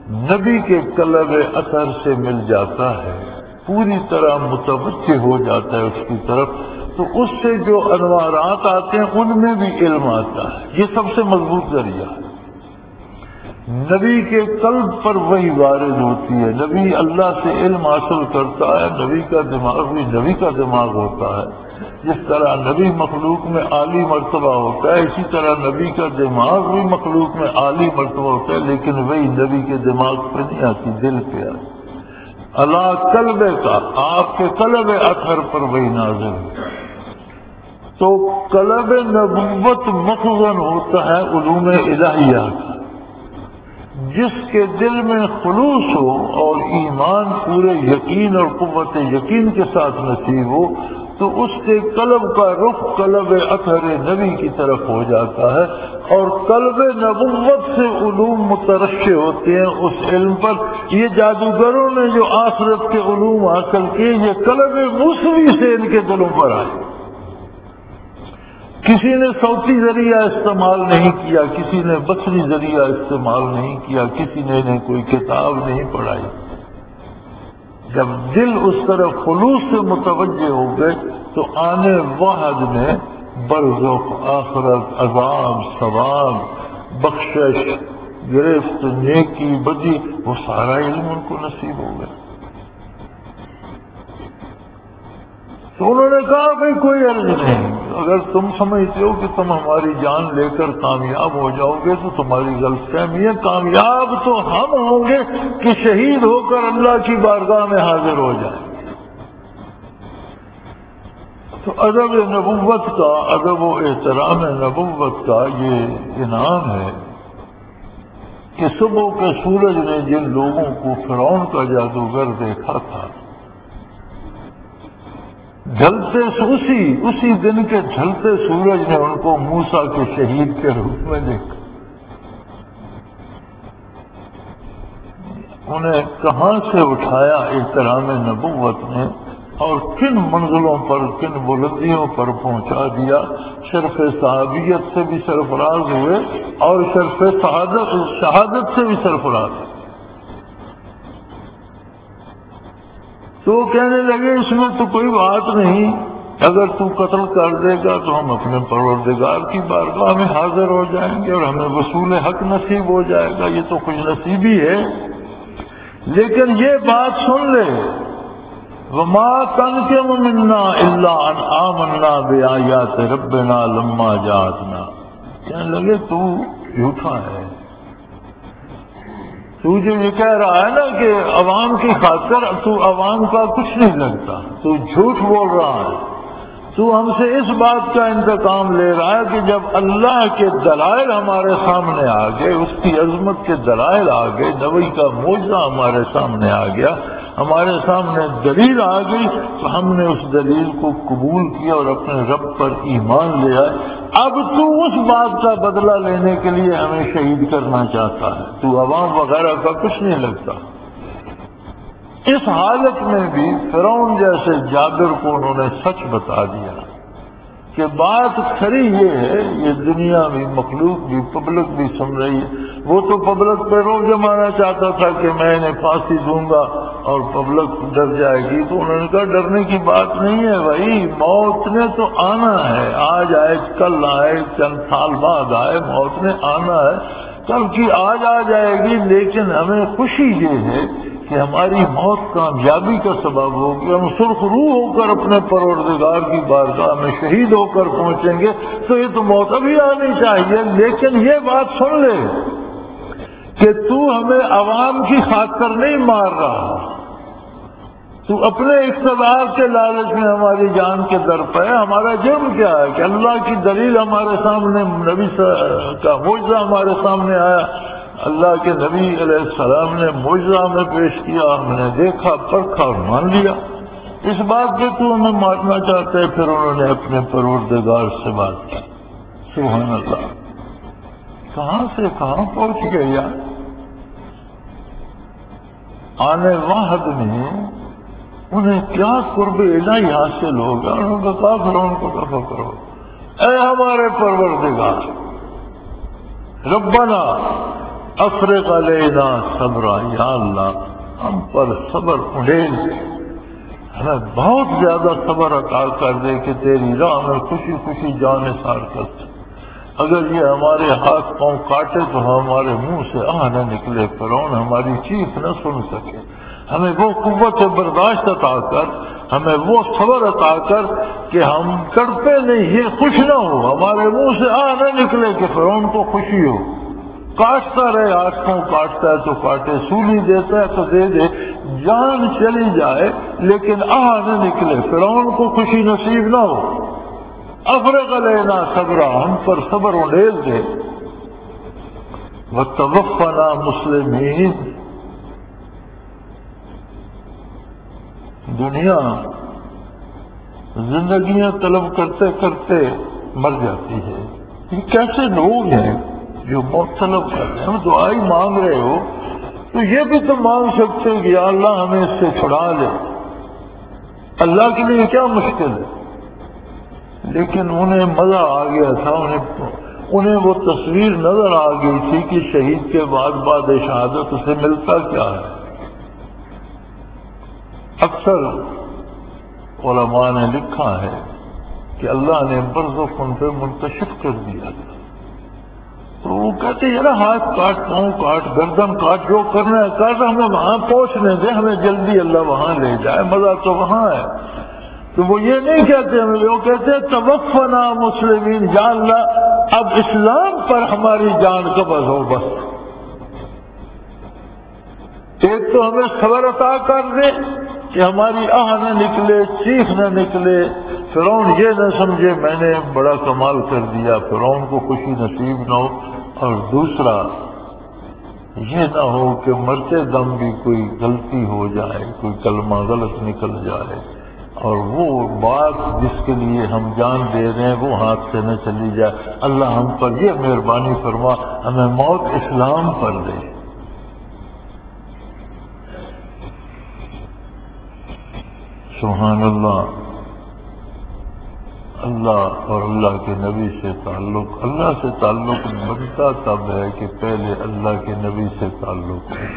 نبی کے قلب اثر سے مل جاتا ہے، پوری طرح متوجہ ہو جاتا ہے اس کی طرف، تو اس سے جو انوارات آتے ہیں ان میں بھی علم آتا ہے۔ یہ سب سے مضبوط ذریعہ ہے۔ نبی کے قلب پر وہی وارد ہوتی ہے، نبی اللہ سے علم حاصل کرتا ہے، نبی کا دماغ بھی نبی کا دماغ ہوتا ہے۔ جس طرح نبی مخلوق میں عالی مرتبہ ہوتا ہے، اسی طرح نبی کا دماغ بھی مخلوق میں عالی مرتبہ ہوتا ہے، لیکن وہی نبی کے دماغ پہ نہیں آتی، دل پہ آتی۔ اللہ قلب کا، آپ کے قلب اطہر پر وہی نازل ہے۔ تو قلب نبوت مخزن ہوتا ہے علوم الہیہ کا۔ جس کے دل میں خلوص ہو اور ایمان پورے یقین اور قوت یقین کے ساتھ نصیب ہو، تو اس کے قلب کا رخ قلب اطہر نبی کی طرف ہو جاتا ہے، اور قلب نبوت سے علوم مترشح ہوتے ہیں اس علم پر۔ یہ جادوگروں نے جو آخرت کے علوم حاصل کیے، یہ قلب موسوی سے ان کے دلوں پر آئے۔ کسی نے صوتی ذریعہ استعمال نہیں کیا، کسی نے بصری ذریعہ استعمال نہیں کیا، کسی نے انہیں کوئی کتاب نہیں پڑھائی۔ جب دل اس طرف خلوص سے متوجہ ہو گئے تو آنے واحد میں برزخ، آخرت، عذاب، ثواب، بخشش، گرفت، نیکی، بدی، وہ سارا علم ان کو نصیب ہو گیا۔ تو انہوں نے کہا بھائی کوئی عرض نہیں، اگر تم سمجھتے ہو کہ تم ہماری جان لے کر کامیاب ہو جاؤ گے تو تمہاری غلط فہمی ہے، کامیاب تو ہم ہوں گے کہ شہید ہو کر اللہ کی بارگاہ میں حاضر ہو جائیں۔ تو ادب نبوت کا، ادب و احترام نبوت کا یہ انعام ہے کہ صبح کے سورج نے جن لوگوں کو فرعون کا جادوگر دیکھا تھا، ڈھلتے اسی دن کے ڈھلتے سورج نے ان کو موسیٰ کے شہید کے روپ میں دیکھا۔ انہیں کہاں سے اٹھایا احترام نبوت نے اور کن منزلوں پر، کن بلندیوں پر پہنچا دیا۔ شرف صحابیت سے بھی سرفراز ہوئے اور شرف شہادت سے بھی سرفراز ہوئے۔ تو کہنے لگے اس میں تو کوئی بات نہیں، اگر تو قتل کر دے گا تو ہم اپنے پروردگار کی بارگاہ میں حاضر ہو جائیں گے اور ہمیں وصول حق نصیب ہو جائے گا، یہ تو خوش نصیبی ہے۔ لیکن یہ بات سن لے، وما تنقم منا الا ان آمنا بآیات ربنا لما جاءتنا۔ کہنے لگے تو جھوٹا ہے، تو جو یہ کہہ رہا ہے نا کہ عوام کی خاطر تو عوام کا کچھ نہیں لگتا، تو جھوٹ بول رہا ہے۔ تو ہم سے اس بات کا انتقام لے رہا ہے کہ جب اللہ کے دلائل ہمارے سامنے آ گئے، اس کی عظمت کے دلائل آ گئے، نبی کا معجزہ ہمارے سامنے آ گیا، ہمارے سامنے دلیل آ گئی، تو ہم نے اس دلیل کو قبول کیا اور اپنے رب پر ایمان لے آئے۔ اب تو اس بات کا بدلہ لینے کے لیے ہمیں شہید کرنا چاہتا ہے، تو عوام وغیرہ کا کچھ نہیں لگتا۔ اس حالت میں بھی فرعون جیسے جابر کو انہوں نے سچ بتا دیا کہ بات کھری یہ ہے، یہ دنیا بھی، مخلوق بھی، پبلک بھی سن رہی ہے۔ وہ تو پبلک پہ روک جمانا چاہتا تھا کہ میں انہیں پھانسی دوں گا اور پبلک ڈر جائے گی، تو انہوں نے کہا ڈرنے کی بات نہیں ہے بھائی، موت نے تو آنا ہے، آج آئے کل آئے چند سال بعد آئے، موت نے آنا ہے، کل کی آج آ جائے گی، لیکن ہمیں خوشی یہ ہے کہ ہماری موت کامیابی کا سبب ہوگی، ہم سرخ روح ہو کر اپنے پروردگار کی بارگاہ میں شہید ہو کر پہنچیں گے۔ تو یہ تو موت ابھی آنی چاہیے، لیکن یہ بات سن لے کہ تو ہمیں عوام کی خاطر نہیں مار رہا، تو اپنے اقتدار کے لالچ میں ہماری جان کے در پہ ہے۔ ہمارا جرم کیا ہے کہ اللہ کی دلیل ہمارے سامنے، نبی کا معجزہ ہمارے سامنے آیا، اللہ کے نبی علیہ السلام نے معجزہ ہمیں پیش کیا، ہم نے دیکھا، پرکھا اور مان لیا، اس بات پہ تو ہمیں مارنا چاہتے ہیں۔ پھر انہوں نے اپنے پروردگار سے بات کی۔ سبحان اللہ، کہاں سے کہاں پہنچ گئے یار۔ آنے واحد میں انہیں کیا قرب الہی حاصل ہوگا، انہوں نے کہا فرعون کو دفع کرو، اے ہمارے پروردگار، ربنا افرغ علینا صبرا، یا اللہ ہم پر صبر انڈیل دے، ہمیں بہت زیادہ صبر عطا کر دے کہ تیری راہ میں خوشی خوشی جان نثار کر سکے۔ اگر یہ ہمارے ہاتھ پاؤں کاٹے تو ہمارے منہ سے آہ نہ نکلے، فرعون ہماری چیخ نہ سن سکے، ہمیں وہ قوت برداشت عطا کر، ہمیں وہ صبر عطا کر کہ ہم تڑپے نہیں، یہ خوش نہ ہو، ہمارے منہ سے آہ نہ نکلے کہ فرعون کو خوشی ہو، کاٹتا رہے، ہاتھ پاؤں کاٹتا ہے تو کاٹے، سولی دیتا ہے تو دے دے، جان چلی جائے لیکن آہ نہ نکلے، فرعون کو خوشی نصیب نہ ہو۔ افرغ علینا صبرا، ہم پر صبر انڈیل دے، وتوفنا مسلمین، دنیا زندگیاں طلب کرتے کرتے مر جاتی ہے۔ یہ کیسے لوگ ہیں جو موت طلب کرتے ہیں؟ ہم دعائی مانگ رہے ہو تو یہ بھی تو مانگ سکتے کہ یا اللہ ہمیں اس سے چھڑا لے، اللہ کے لیے کیا مشکل ہے؟ لیکن انہیں مزہ آ گیا تھا، انہیں وہ تصویر نظر آ گئی تھی کہ شہید کے بعد شہادت اسے ملتا کیا ہے۔ اکثر علماء نے لکھا ہے کہ اللہ نے برزخ ان پہ منتشر کر دیا تھا، تو وہ کہتے ہیں نا ہاتھ کاٹ، پاؤں کاٹ، گردن کاٹ، جو کرنا ہے کر، ہمیں وہاں پہنچنے دے، ہمیں جلدی اللہ وہاں لے جائے، مزہ تو وہاں ہے۔ تو وہ یہ نہیں کہتے ہمیں، وہ کہتے ہیں توفنا مسلمین، یا اللہ اب اسلام پر ہماری جان قبض ہو بس۔ ایک تو ہمیں صبر عطا کر دے کہ ہماری آہ نہ نکلے، چیخ نہ نکلے، فرعون یہ نہ سمجھے میں نے بڑا کمال کر دیا، فرعون کو خوشی نصیب نہ ہو، اور دوسرا یہ نہ ہو کہ مرتے دم بھی کوئی غلطی ہو جائے، کوئی کلمہ غلط نکل جائے، اور وہ بات جس کے لیے ہم جان دے رہے ہیں وہ ہاتھ سے نہ چلی جائے۔ اللہ ہم پر یہ مہربانی فرما، ہمیں موت اسلام پر دے۔ سبحان اللہ۔ اللہ اور اللہ کے نبی سے تعلق، اللہ سے تعلق بنتا تب ہے کہ پہلے اللہ کے نبی سے تعلق ہے۔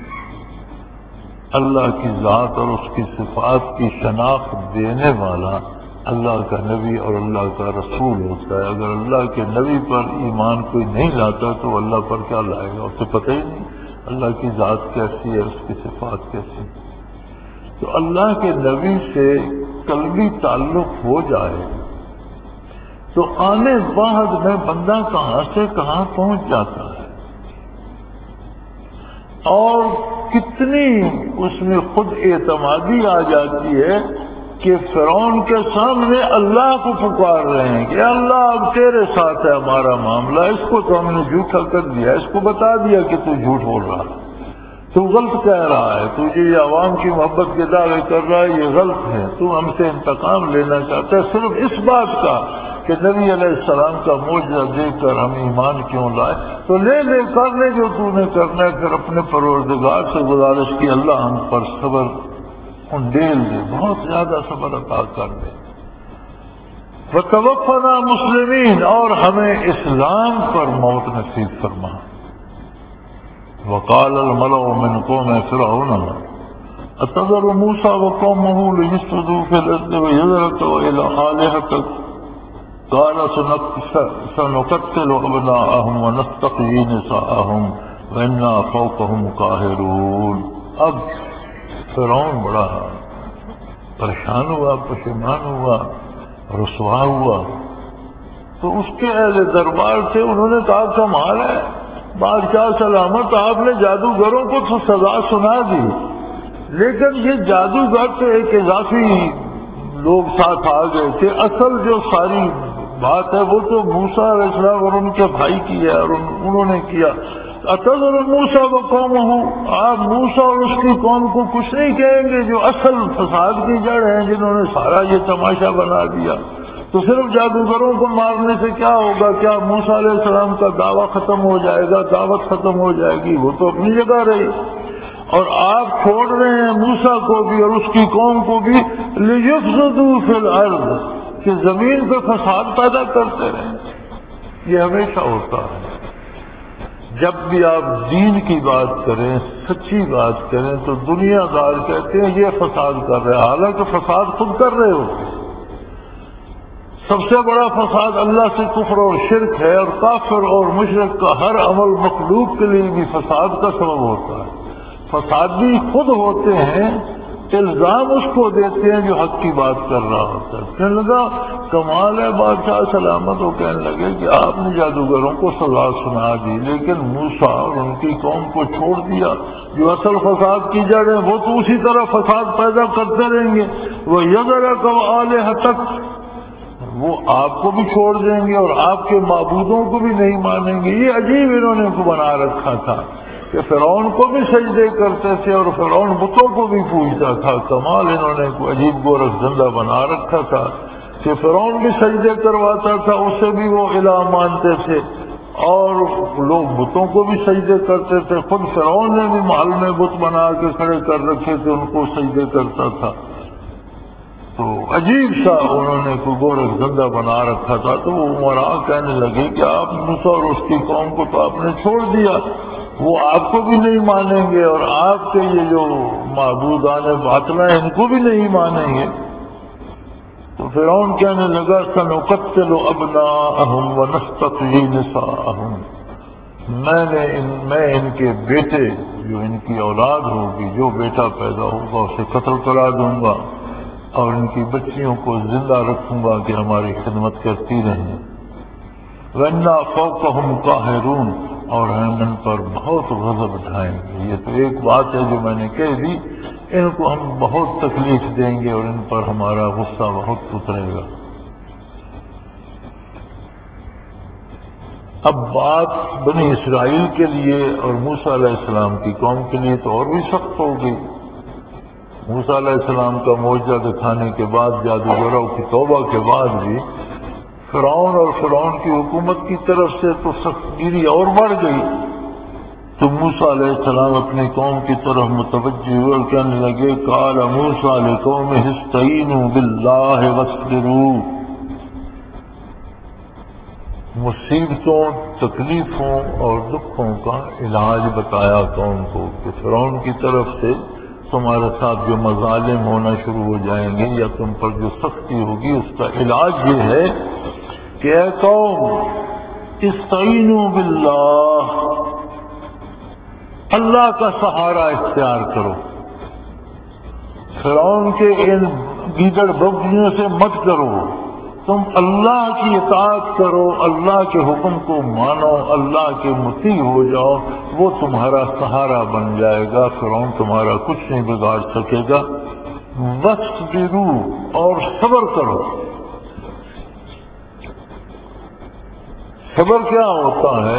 اللہ کی ذات اور اس کی صفات کی شناخت دینے والا اللہ کا نبی اور اللہ کا رسول ہوتا ہے۔ اگر اللہ کے نبی پر ایمان کوئی نہیں لاتا تو اللہ پر کیا لائے گا؟ اسے پتہ ہی نہیں اللہ کی ذات کیسی ہے، اس کی صفات کیسی۔ تو اللہ کے نبی سے قلبی تعلق ہو جائے تو آنے بعد میں بندہ کہاں سے کہاں پہنچ جاتا ہے، اور کتنی اس میں خود اعتمادی آ جاتی ہے کہ فرعون کے سامنے اللہ کو پکار رہے ہیں کہ اللہ اب تیرے ساتھ ہے ہمارا معاملہ، اس کو تو ہم نے جھوٹا کر دیا، اس کو بتا دیا کہ تو جھوٹ بول رہا ہے، تو غلط کہہ رہا ہے، تو یہ عوام کی محبت کے دعوے کر رہا ہے، یہ غلط ہے، تو ہم سے انتقام لینا چاہتا ہے صرف اس بات کا کہ نبی علیہ السلام کا معجزہ دیکھ کر ہم ایمان کیوں لائے، تو لے کر لے جو تو نے کرنا ہے۔ پھر اپنے پروردگار سے گزارش کی اللہ ہم پر صبر انڈیل دے، بہت زیادہ صبر عطا کر دے، وتوفنا مسلمین، اور ہمیں اسلام پر موت نصیب فرما۔ وقال الملأ من قوم فرعون اتذر موسى وقومه ليفسدوا في الارض ويذرك والى آلهتك قال سنقتل ابناءهم ونستحيي نساءهم وانا فوقهم قاهرون۔ اب فرعون بڑا پریشان ہوا، پشیمان ہوا، رسوا ہوا، تو اس کے اہل دربار سے انہوں نے کہا کمال ہے بادشاہ سلامت، آپ نے جادوگروں کو تو سزا سنا دی، لیکن یہ جادوگر تو ایک اضافی لوگ ساتھ آ گئے تھے، اصل جو ساری بات ہے وہ تو موسیٰ علیہ السلام اور ان کے بھائی کی ہے، اور انہوں نے کیا۔ اتذر موسیٰ وقومہ، آپ موسیٰ اور اس کی قوم کو کچھ نہیں کہیں گے جو اصل فساد کی جڑ ہیں، جنہوں نے سارا یہ تماشا بنا دیا، تو صرف جادوگروں کو مارنے سے کیا ہوگا؟ کیا موسیٰ علیہ السلام کا دعویٰ ختم ہو جائے گا، دعوت ختم ہو جائے گی؟ وہ تو اپنی جگہ رہی، اور آپ چھوڑ رہے ہیں موسیٰ کو بھی اور اس کی قوم کو بھی لِيُفْسِدُوا فِي الْأَرْضِ، کہ زمین پہ فساد پیدا کرتے رہیں۔ یہ ہمیشہ ہوتا ہے، جب بھی آپ دین کی بات کریں، سچی بات کریں، تو دنیا دار کہتے ہیں یہ فساد کر رہے ہیں، حالانکہ فساد خود کر رہے ہو۔ سب سے بڑا فساد اللہ سے کفر اور شرک ہے، اور کافر اور مشرک کا ہر عمل مخلوق کے لیے بھی فساد کا سبب ہوتا ہے۔ فسادی خود ہوتے ہیں، الزام اس کو دیتے ہیں جو حق کی بات کر رہا ہوتا ہے۔ کہنے لگا کمال ہے بادشاہ سلامت ہو، کہنے لگے کہ آپ نے جادوگروں کو سزا سنا دی، لیکن موسیٰ اور ان کی قوم کو چھوڑ دیا۔ جو اصل فساد کی جڑ ہے وہ تو اسی طرح فساد پیدا کرتے رہیں گے۔ وہ یذرک وآلہتک، وہ آپ کو بھی چھوڑ دیں گے اور آپ کے معبودوں کو بھی نہیں مانیں گے۔ یہ عجیب انہوں نے کو بنا رکھا تھا کہ فرعون کو بھی سجدے کرتے تھے اور فرعون بتوں کو بھی پوجتا تھا۔ کمال انہوں نے کو عجیب گورکھ زندہ بنا رکھا تھا کہ فرعون بھی سجدے کرواتا تھا، اسے بھی وہ الہ مانتے تھے، اور لوگ بتوں کو بھی سجدے کرتے تھے۔ خود فرعون نے بھی محل میں بت بنا کے کھڑے کر رکھے تھے، ان کو سجدے کرتا تھا۔ تو عجیب سا انہوں نے کو گورکھ زندہ بنا رکھا تھا۔ تو وہ عمراء کہنے لگے کہ آپ موسیٰ اور اس کی قوم کو تو آپ نے چھوڑ دیا، وہ آپ کو بھی نہیں مانیں گے، اور آپ کے یہ جو معبودان باطلہ ہیں ان کو بھی نہیں مانیں گے۔ تو فرعون کہنے لگا سنقتل ابناءہم ونستحیی نساءہم، میں ان کے بیٹے، جو ان کی اولاد ہوگی، جو بیٹا پیدا ہوگا اسے قتل کرا دوں گا، اور ان کی بچیوں کو زندہ رکھوں گا کہ ہماری خدمت کرتی رہیں۔ وَإِنَّا فَوْقَهُمْ قَاهِرُونَ، اور ہم ان پر بہت غضب اٹھائیں گے۔ یہ تو ایک بات ہے جو میں نے کہہ دی، ان کو ہم بہت تکلیف دیں گے اور ان پر ہمارا غصہ بہت اترے گا۔ اب بات بنی اسرائیل کے لیے اور موسیٰ علیہ السلام کی قوم کے لیے تو اور بھی سخت ہو گئی۔ موسیٰ علیہ السلام کا معجزہ دکھانے کے بعد، جادوگروں کی توبہ کے بعد بھی فرعون اور فرعون کی حکومت کی طرف سے تو سخت گیری اور بڑھ گئی۔ تو موسیٰ علیہ السلام اپنی قوم کی طرف متوجہ ہوئے اور کہنے لگے قال موسیٰ لقومہ استعینوا باللہ واصبروا، مصیبتوں، تکلیفوں اور دکھوں کا علاج بتایا قوم کو کہ فرعون کی طرف سے تمہارے ساتھ جو مظالم ہونا شروع ہو جائیں گے یا تم پر جو سختی ہوگی، اس کا علاج یہ ہے کہ اے قوم استعینوا باللہ، اللہ کا سہارا اختیار کرو، فرعون کے ان گیدڑ بگڑیوں سے مت کرو، تم اللہ کی اطاعت کرو، اللہ کے حکم کو مانو، اللہ کے مطیع ہو جاؤ، وہ تمہارا سہارا بن جائے گا، فرعون تمہارا کچھ نہیں بگاڑ سکے گا۔ وَاصْبِرُوا، اور صبر کرو۔ صبر کیا ہوتا ہے؟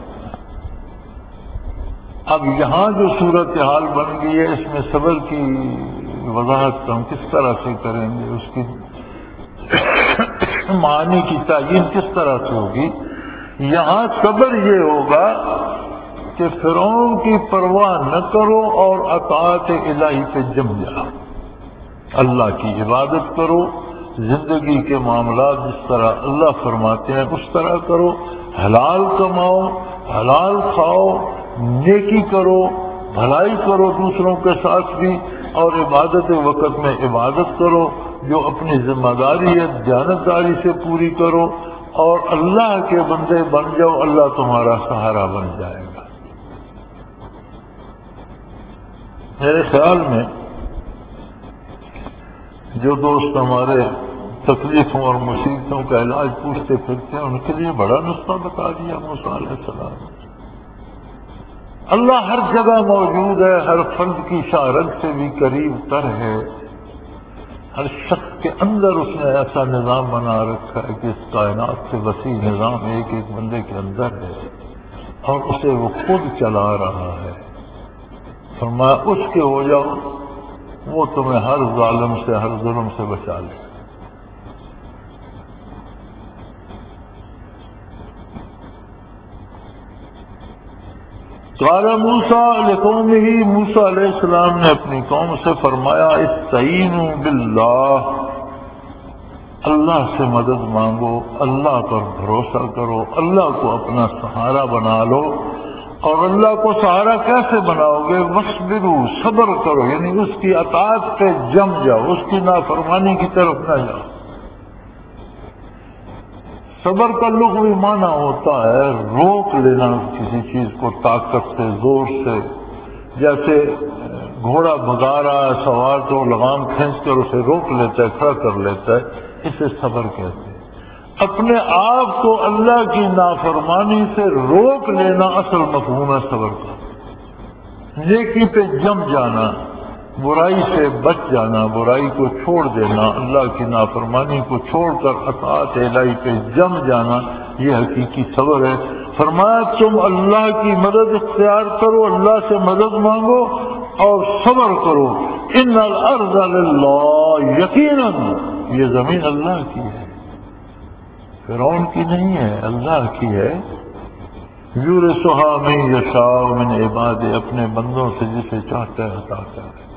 اب یہاں جو صورتحال بن گئی ہے، اس میں صبر کی وضاحت ہم کس طرح سے کریں گے، اس کی معنی کی تعین کس طرح سے ہوگی؟ یہاں صبر یہ ہوگا کہ فرعون کی پرواہ نہ کرو اور اطاعت الہی پہ جم جاؤ، اللہ کی عبادت کرو، زندگی کے معاملات جس طرح اللہ فرماتے ہیں اس طرح کرو، حلال کماؤ، حلال کھاؤ، نیکی کرو، بھلائی کرو دوسروں کے ساتھ بھی، اور عبادت وقت میں عبادت کرو، جو اپنی ذمہ داری ہے دیانتداری سے پوری کرو، اور اللہ کے بندے بن جاؤ، اللہ تمہارا سہارا بن جائے گا۔ میرے خیال میں جو دوست ہمارے تکلیفوں اور مصیبتوں کا علاج پوچھتے پھرتے ہیں، ان کے لیے بڑا نسخہ بتا دیا موسیٰ علیہ السلام۔ اللہ ہر جگہ موجود ہے، ہر فرد کی شارگ سے بھی قریب تر ہے، ہر شخص کے اندر اس نے ایسا نظام بنا رکھا ہے کہ اس کائنات سے وسیع نظام ایک ایک بندے کے اندر ہے، اور اسے وہ خود چلا رہا ہے۔ فرمایا اس کے ہو جاؤ، وہ تمہیں ہر ظالم سے، ہر ظلم سے بچا لے۔ قال موسیٰ لقومہ، موسیٰ علیہ السلام نے اپنی قوم سے فرمایا استعینوا باللہ، اللہ سے مدد مانگو، اللہ پر بھروسہ کرو، اللہ کو اپنا سہارا بنا لو، اور اللہ کو سہارا کیسے بناؤ گے؟ وَاصْبِرُوا، صبر کرو، یعنی اس کی اطاعت پہ جم جاؤ، اس کی نافرمانی کی طرف نہ جاؤ۔ صبر کا لغوی معنی ہوتا ہے روک لینا کسی چیز کو طاقت سے، زور سے، جیسے گھوڑا بھگا رہا ہے، سوار تو لگام کھینچ کر اسے روک لیتا ہے، کھڑا کر لیتا ہے، اسے صبر کہتے ہیں۔ اپنے آپ کو اللہ کی نافرمانی سے روک لینا اصل مفہوم ہے صبر کا۔ نیکی پہ جم جانا، برائی سے بچ جانا، برائی کو چھوڑ دینا، اللہ کی نافرمانی کو چھوڑ کر اطاعت الہی پہ جم جانا، یہ حقیقی صبر ہے۔ فرمایا تم اللہ کی مدد اختیار کرو، اللہ سے مدد مانگو اور صبر کرو۔ ان الارض للہ، یقیناً یہ زمین اللہ کی ہے، فرعون کی نہیں ہے، اللہ کی ہے۔ یورثها من یشاء من عبادہ، اپنے بندوں سے جسے چاہتا ہے عطا کرتا ہے۔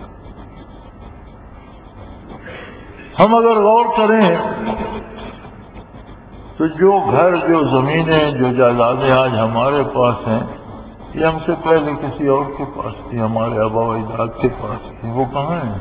ہم اگر غور کریں تو جو گھر، جو زمینیں، جو جائیدادیں آج ہمارے پاس ہیں، یہ ہم سے پہلے کسی اور کے پاس تھی، ہمارے آبا و اجداد کے پاس تھی۔ وہ کہاں ہیں؟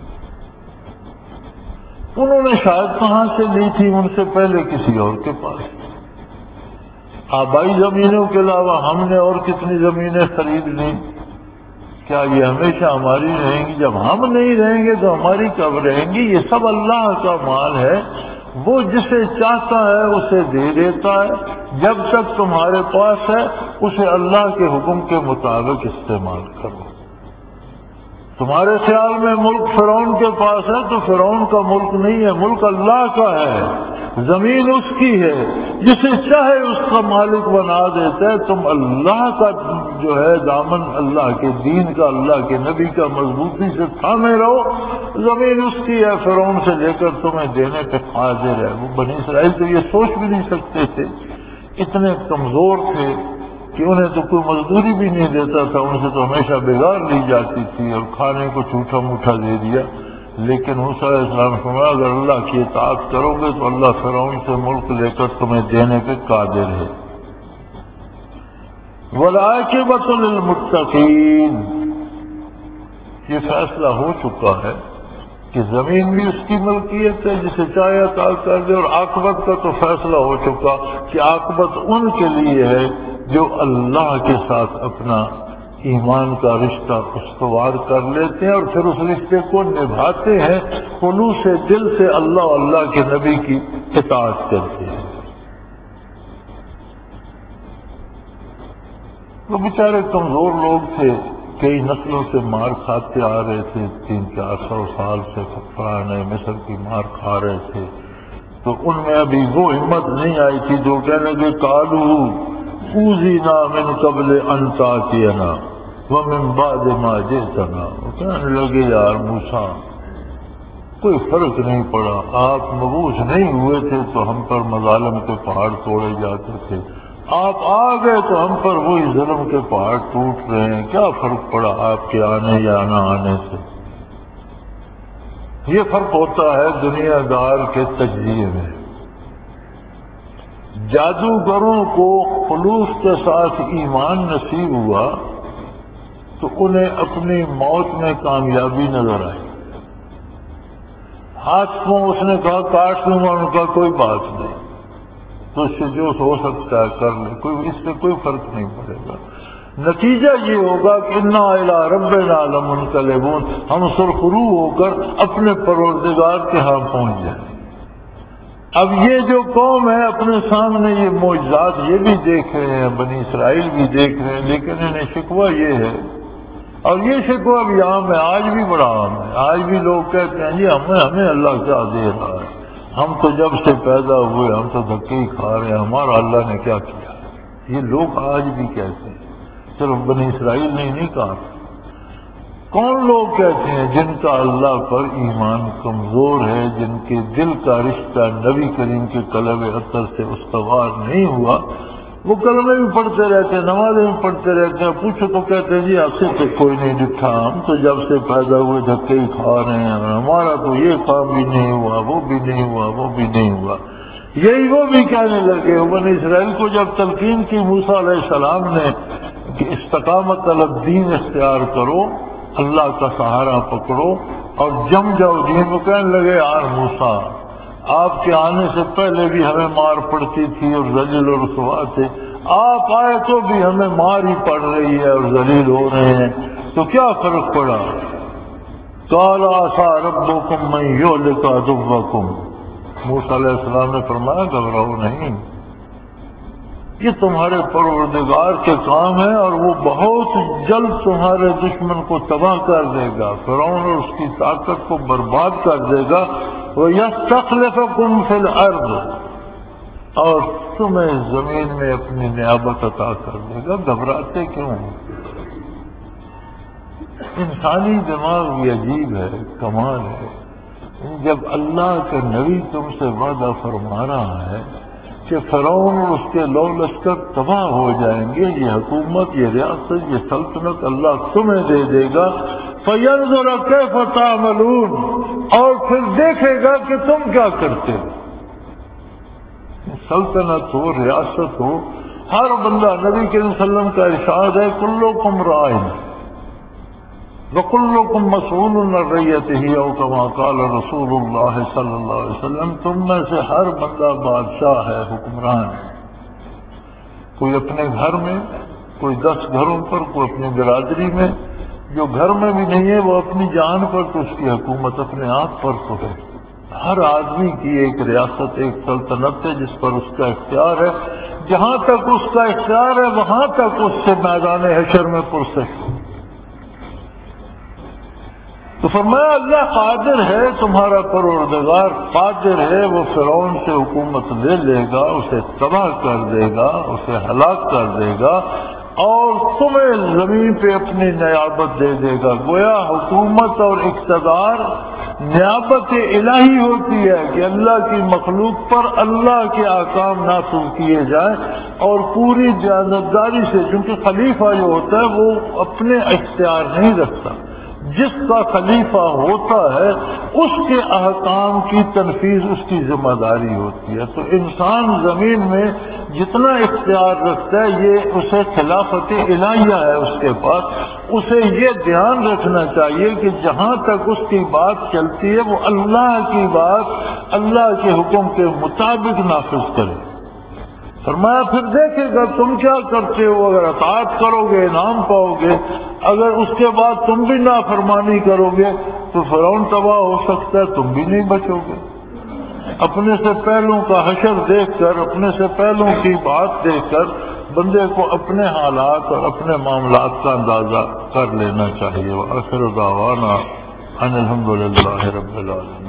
انہوں نے شاید کہاں سے لی تھی، ان سے پہلے کسی اور کے پاس تھی۔ آبائی زمینوں کے علاوہ ہم نے اور کتنی زمینیں خرید لیں؟ کیا یہ ہمیشہ ہماری رہیں گی؟ جب ہم نہیں رہیں گے تو ہماری کب رہیں گی؟ یہ سب اللہ کا مال ہے، وہ جسے چاہتا ہے اسے دے دیتا ہے۔ جب تک تمہارے پاس ہے اسے اللہ کے حکم کے مطابق استعمال کرو۔ تمہارے خیال میں ملک فرعون کے پاس ہے تو فرعون کا ملک نہیں ہے، ملک اللہ کا ہے، زمین اس کی ہے، جسے چاہے اس کا مالک بنا دیتا ہے۔ تم اللہ کا جو ہے دامن، اللہ کے دین کا، اللہ کے نبی کا مضبوطی سے تھامے رہو۔ زمین اس کی ہے، فرعون سے لے کر تمہیں دینے پہ قادر ہے۔ وہ بنی اسرائیل تو یہ سوچ بھی نہیں سکتے تھے، اتنے کمزور تھے کہ انہیں تو کوئی مزدوری بھی نہیں دیتا تھا، ان سے تو ہمیشہ بگاڑ لی جاتی تھی اور کھانے کو جھوٹا موٹا دے دیا۔ لیکن موسیٰ علیہ السلام نے فرمایا اگر اللہ کی اطاعت کرو گے تو اللہ فرعون سے ملک لے کر تمہیں دینے پہ قادر ہے۔ وَالْعَاقِبَةُ لِلْمُتَّقِينَ، یہ فیصلہ ہو چکا ہے کہ زمین بھی اس کی ملکیت ہے، جسے چاہے عطا کر دے، اور عاقبت کا تو فیصلہ ہو چکا کہ عاقبت ان کے لیے ہے جو اللہ کے ساتھ اپنا ایمان کا رشتہ استوار کر لیتے ہیں اور پھر اس رشتے کو نبھاتے ہیں، خلوص دل سے اللہ اور اللہ کے نبی کی اطاعت کرتے ہیں۔ وہ بیچارے کمزور لوگ تھے، کئی نسلوں سے مار کھاتے آ رہے تھے، 300-400 سال سے فقرانے مصر کی مار کھا رہے تھے، تو ان میں ابھی وہ ہمت نہیں آئی تھی جو کہنے لگے قالوا اوذینا من قبل ان تاتینا ومن بعد ما جئتنا، کہنے لگے یار موسیٰ کوئی فرق نہیں پڑا، آپ مبعوث نہیں ہوئے تھے تو ہم پر مظالم کے پہاڑ توڑے جاتے تھے، آپ آ گئے تو ہم پر وہی ظلم کے پہاڑ ٹوٹ رہے ہیں، کیا فرق پڑا آپ کے آنے یا نہ آنے سے؟ یہ فرق ہوتا ہے دنیا دار کے تجزیے میں۔ جادوگروں کو خلوص کے ساتھ ایمان نصیب ہوا تو انہیں اپنی موت میں کامیابی نظر آئی۔ ہاتھ کو اس نے کہا کاٹ لوں گا، ان کا کوئی بات نہیں، تو اس سے جو ہو سکتا ہے کر لے، کوئی اس سے کوئی فرق نہیں پڑے گا۔ نتیجہ یہ ہوگا کہ انا الی ربنا لمنقلبون، ہم سرخرو ہو کر اپنے پروردگار کے ہاں پہنچ جائیں۔ اب یہ جو قوم ہے اپنے سامنے یہ معجزات یہ بھی دیکھ رہے ہیں، بنی اسرائیل بھی دیکھ رہے ہیں، لیکن انہیں شکوہ یہ ہے، اور یہ شکوہ بھی عام ہے، آج بھی بڑا عام ہے۔ آج بھی لوگ کہتے ہیں جی ہمیں اللہ کیا دے رہا ہے، ہم تو جب سے پیدا ہوئے ہم تو دھکے ہی کھا رہے ہیں، ہمارا اللہ نے کیا کیا؟ یہ لوگ آج بھی کہتے ہیں، صرف بنی اسرائیل نے نہیں کہا۔ کون لوگ کہتے ہیں؟ جن کا اللہ پر ایمان کمزور ہے، جن کے دل کا رشتہ نبی کریم کے قلب اطہر سے استوار نہیں ہوا، وہ کلمے بھی پڑھتے رہتے ہیں، نمازیں بھی پڑھتے رہتے ہیں، پوچھو تو کہتے ہیں جی آپ سے تو کوئی نہیں ڈٹھا، ہم تو جب سے پیدا ہوئے دھکے ہی کھا رہے ہیں، ہمارا تو یہ کام بھی نہیں ہوا، وہ بھی نہیں ہوا، وہ بھی نہیں ہوا۔ یہی وہ بھی کہنے لگے، بنی اسرائیل کو جب تلقین کی موسیٰ علیہ السلام نے کہ استقامت علی الدین اختیار کرو، اللہ کا سہارا پکڑو اور جم جاؤ دین کو۔ کہنے لگے یار موسیٰ، آپ کے آنے سے پہلے بھی ہمیں مار پڑتی تھی اور ذلیل و رسوا تھے، آپ آئے تو بھی ہمیں مار ہی پڑ رہی ہے اور ذلیل ہو رہے ہیں، تو کیا فرق پڑا؟ قال عسیٰ ربکم ان یہلک عدوکم، موسیٰ علیہ السلام نے فرمایا گھبراؤ نہیں، یہ تمہارے پروردگار کے کام ہے اور وہ بہت جلد تمہارے دشمن کو تباہ کر دے گا، فرعون اور اس کی طاقت کو برباد کر دے گا، وَيَسْتَخْلِفَكُمْ فِي الْأَرْضِ، اور تمہیں زمین میں اپنی نیابت عطا کر دے گا۔ گھبراتے کیوں؟ انسانی دماغ بھی عجیب ہے، کمال ہے۔ جب اللہ کے نبی تم سے وعدہ فرما رہا ہے کہ فرعون اور اس کے لو لشکر تباہ ہو جائیں گے، یہ حکومت، یہ ریاست، یہ سلطنت اللہ تمہیں دے دے گا، فَيَنْظُرَ كَيْفَ تَعْمَلُونَ، اور پھر دیکھے گا کہ تم کیا کرتے ہو۔ سلطنت ہو، ریاست ہو، ہر بندہ، نبی کریم صلی اللہ علیہ وسلم کا ارشاد ہے کلکم راعٍ وَكُلُّكُمْ مَسْئُولٌ عَنْ رَعِيَّتِهِ أَوْ كَمَا قَالَ رسول اللہ صلی اللہ علیہ وسلم، تم میں سے ہر بندہ بادشاہ ہے، حکمران ہے، کوئی اپنے گھر میں، کوئی 10 گھروں پر، کوئی اپنی برادری میں، جو گھر میں بھی نہیں ہے وہ اپنی جان پر، تو اس کی حکومت اپنے آپ پر تو ہے۔ ہر آدمی کی ایک ریاست، ایک سلطنت ہے جس پر اس کا اختیار ہے، جہاں تک اس کا اختیار ہے وہاں تک اس سے میدان حشر میں پرسش ہو۔ تو فرمایا اللہ قادر ہے، تمہارا پروردگار قادر ہے، وہ فرعون سے حکومت لے لے گا، اسے تباہ کر دے گا، اسے ہلاک کر دے گا، اور تمہیں زمین پہ اپنی نیابت دے دے گا۔ گویا حکومت اور اقتدار نیابت الہی ہوتی ہے کہ اللہ کی مخلوق پر اللہ کے احکام نافذ کیے جائیں اور پوری دیانتداری سے، کیونکہ خلیفہ جو ہوتا ہے وہ اپنے اختیار نہیں رکھتا، جس کا خلیفہ ہوتا ہے اس کے احکام کی تنفیذ اس کی ذمہ داری ہوتی ہے۔ تو انسان زمین میں جتنا اختیار رکھتا ہے یہ اسے خلافت الہیہ ہے اس کے پاس، اسے یہ دھیان رکھنا چاہیے کہ جہاں تک اس کی بات چلتی ہے وہ اللہ کی بات اللہ کے حکم کے مطابق نافذ کرے۔ فرمایا پھر دیکھے گا تم کیا کرتے ہو، اگر اطاعت کرو گے انعام پاؤ گے، اگر اس کے بعد تم بھی نافرمانی کرو گے تو فرعون تباہ ہو سکتا ہے، تم بھی نہیں بچو گے۔ اپنے سے پہلوں کا حشر دیکھ کر، اپنے سے پہلوں کی بات دیکھ کر بندے کو اپنے حالات اور اپنے معاملات کا اندازہ کر لینا چاہیے۔ وآخر دعوانا ان الحمد للہ رب العالمین۔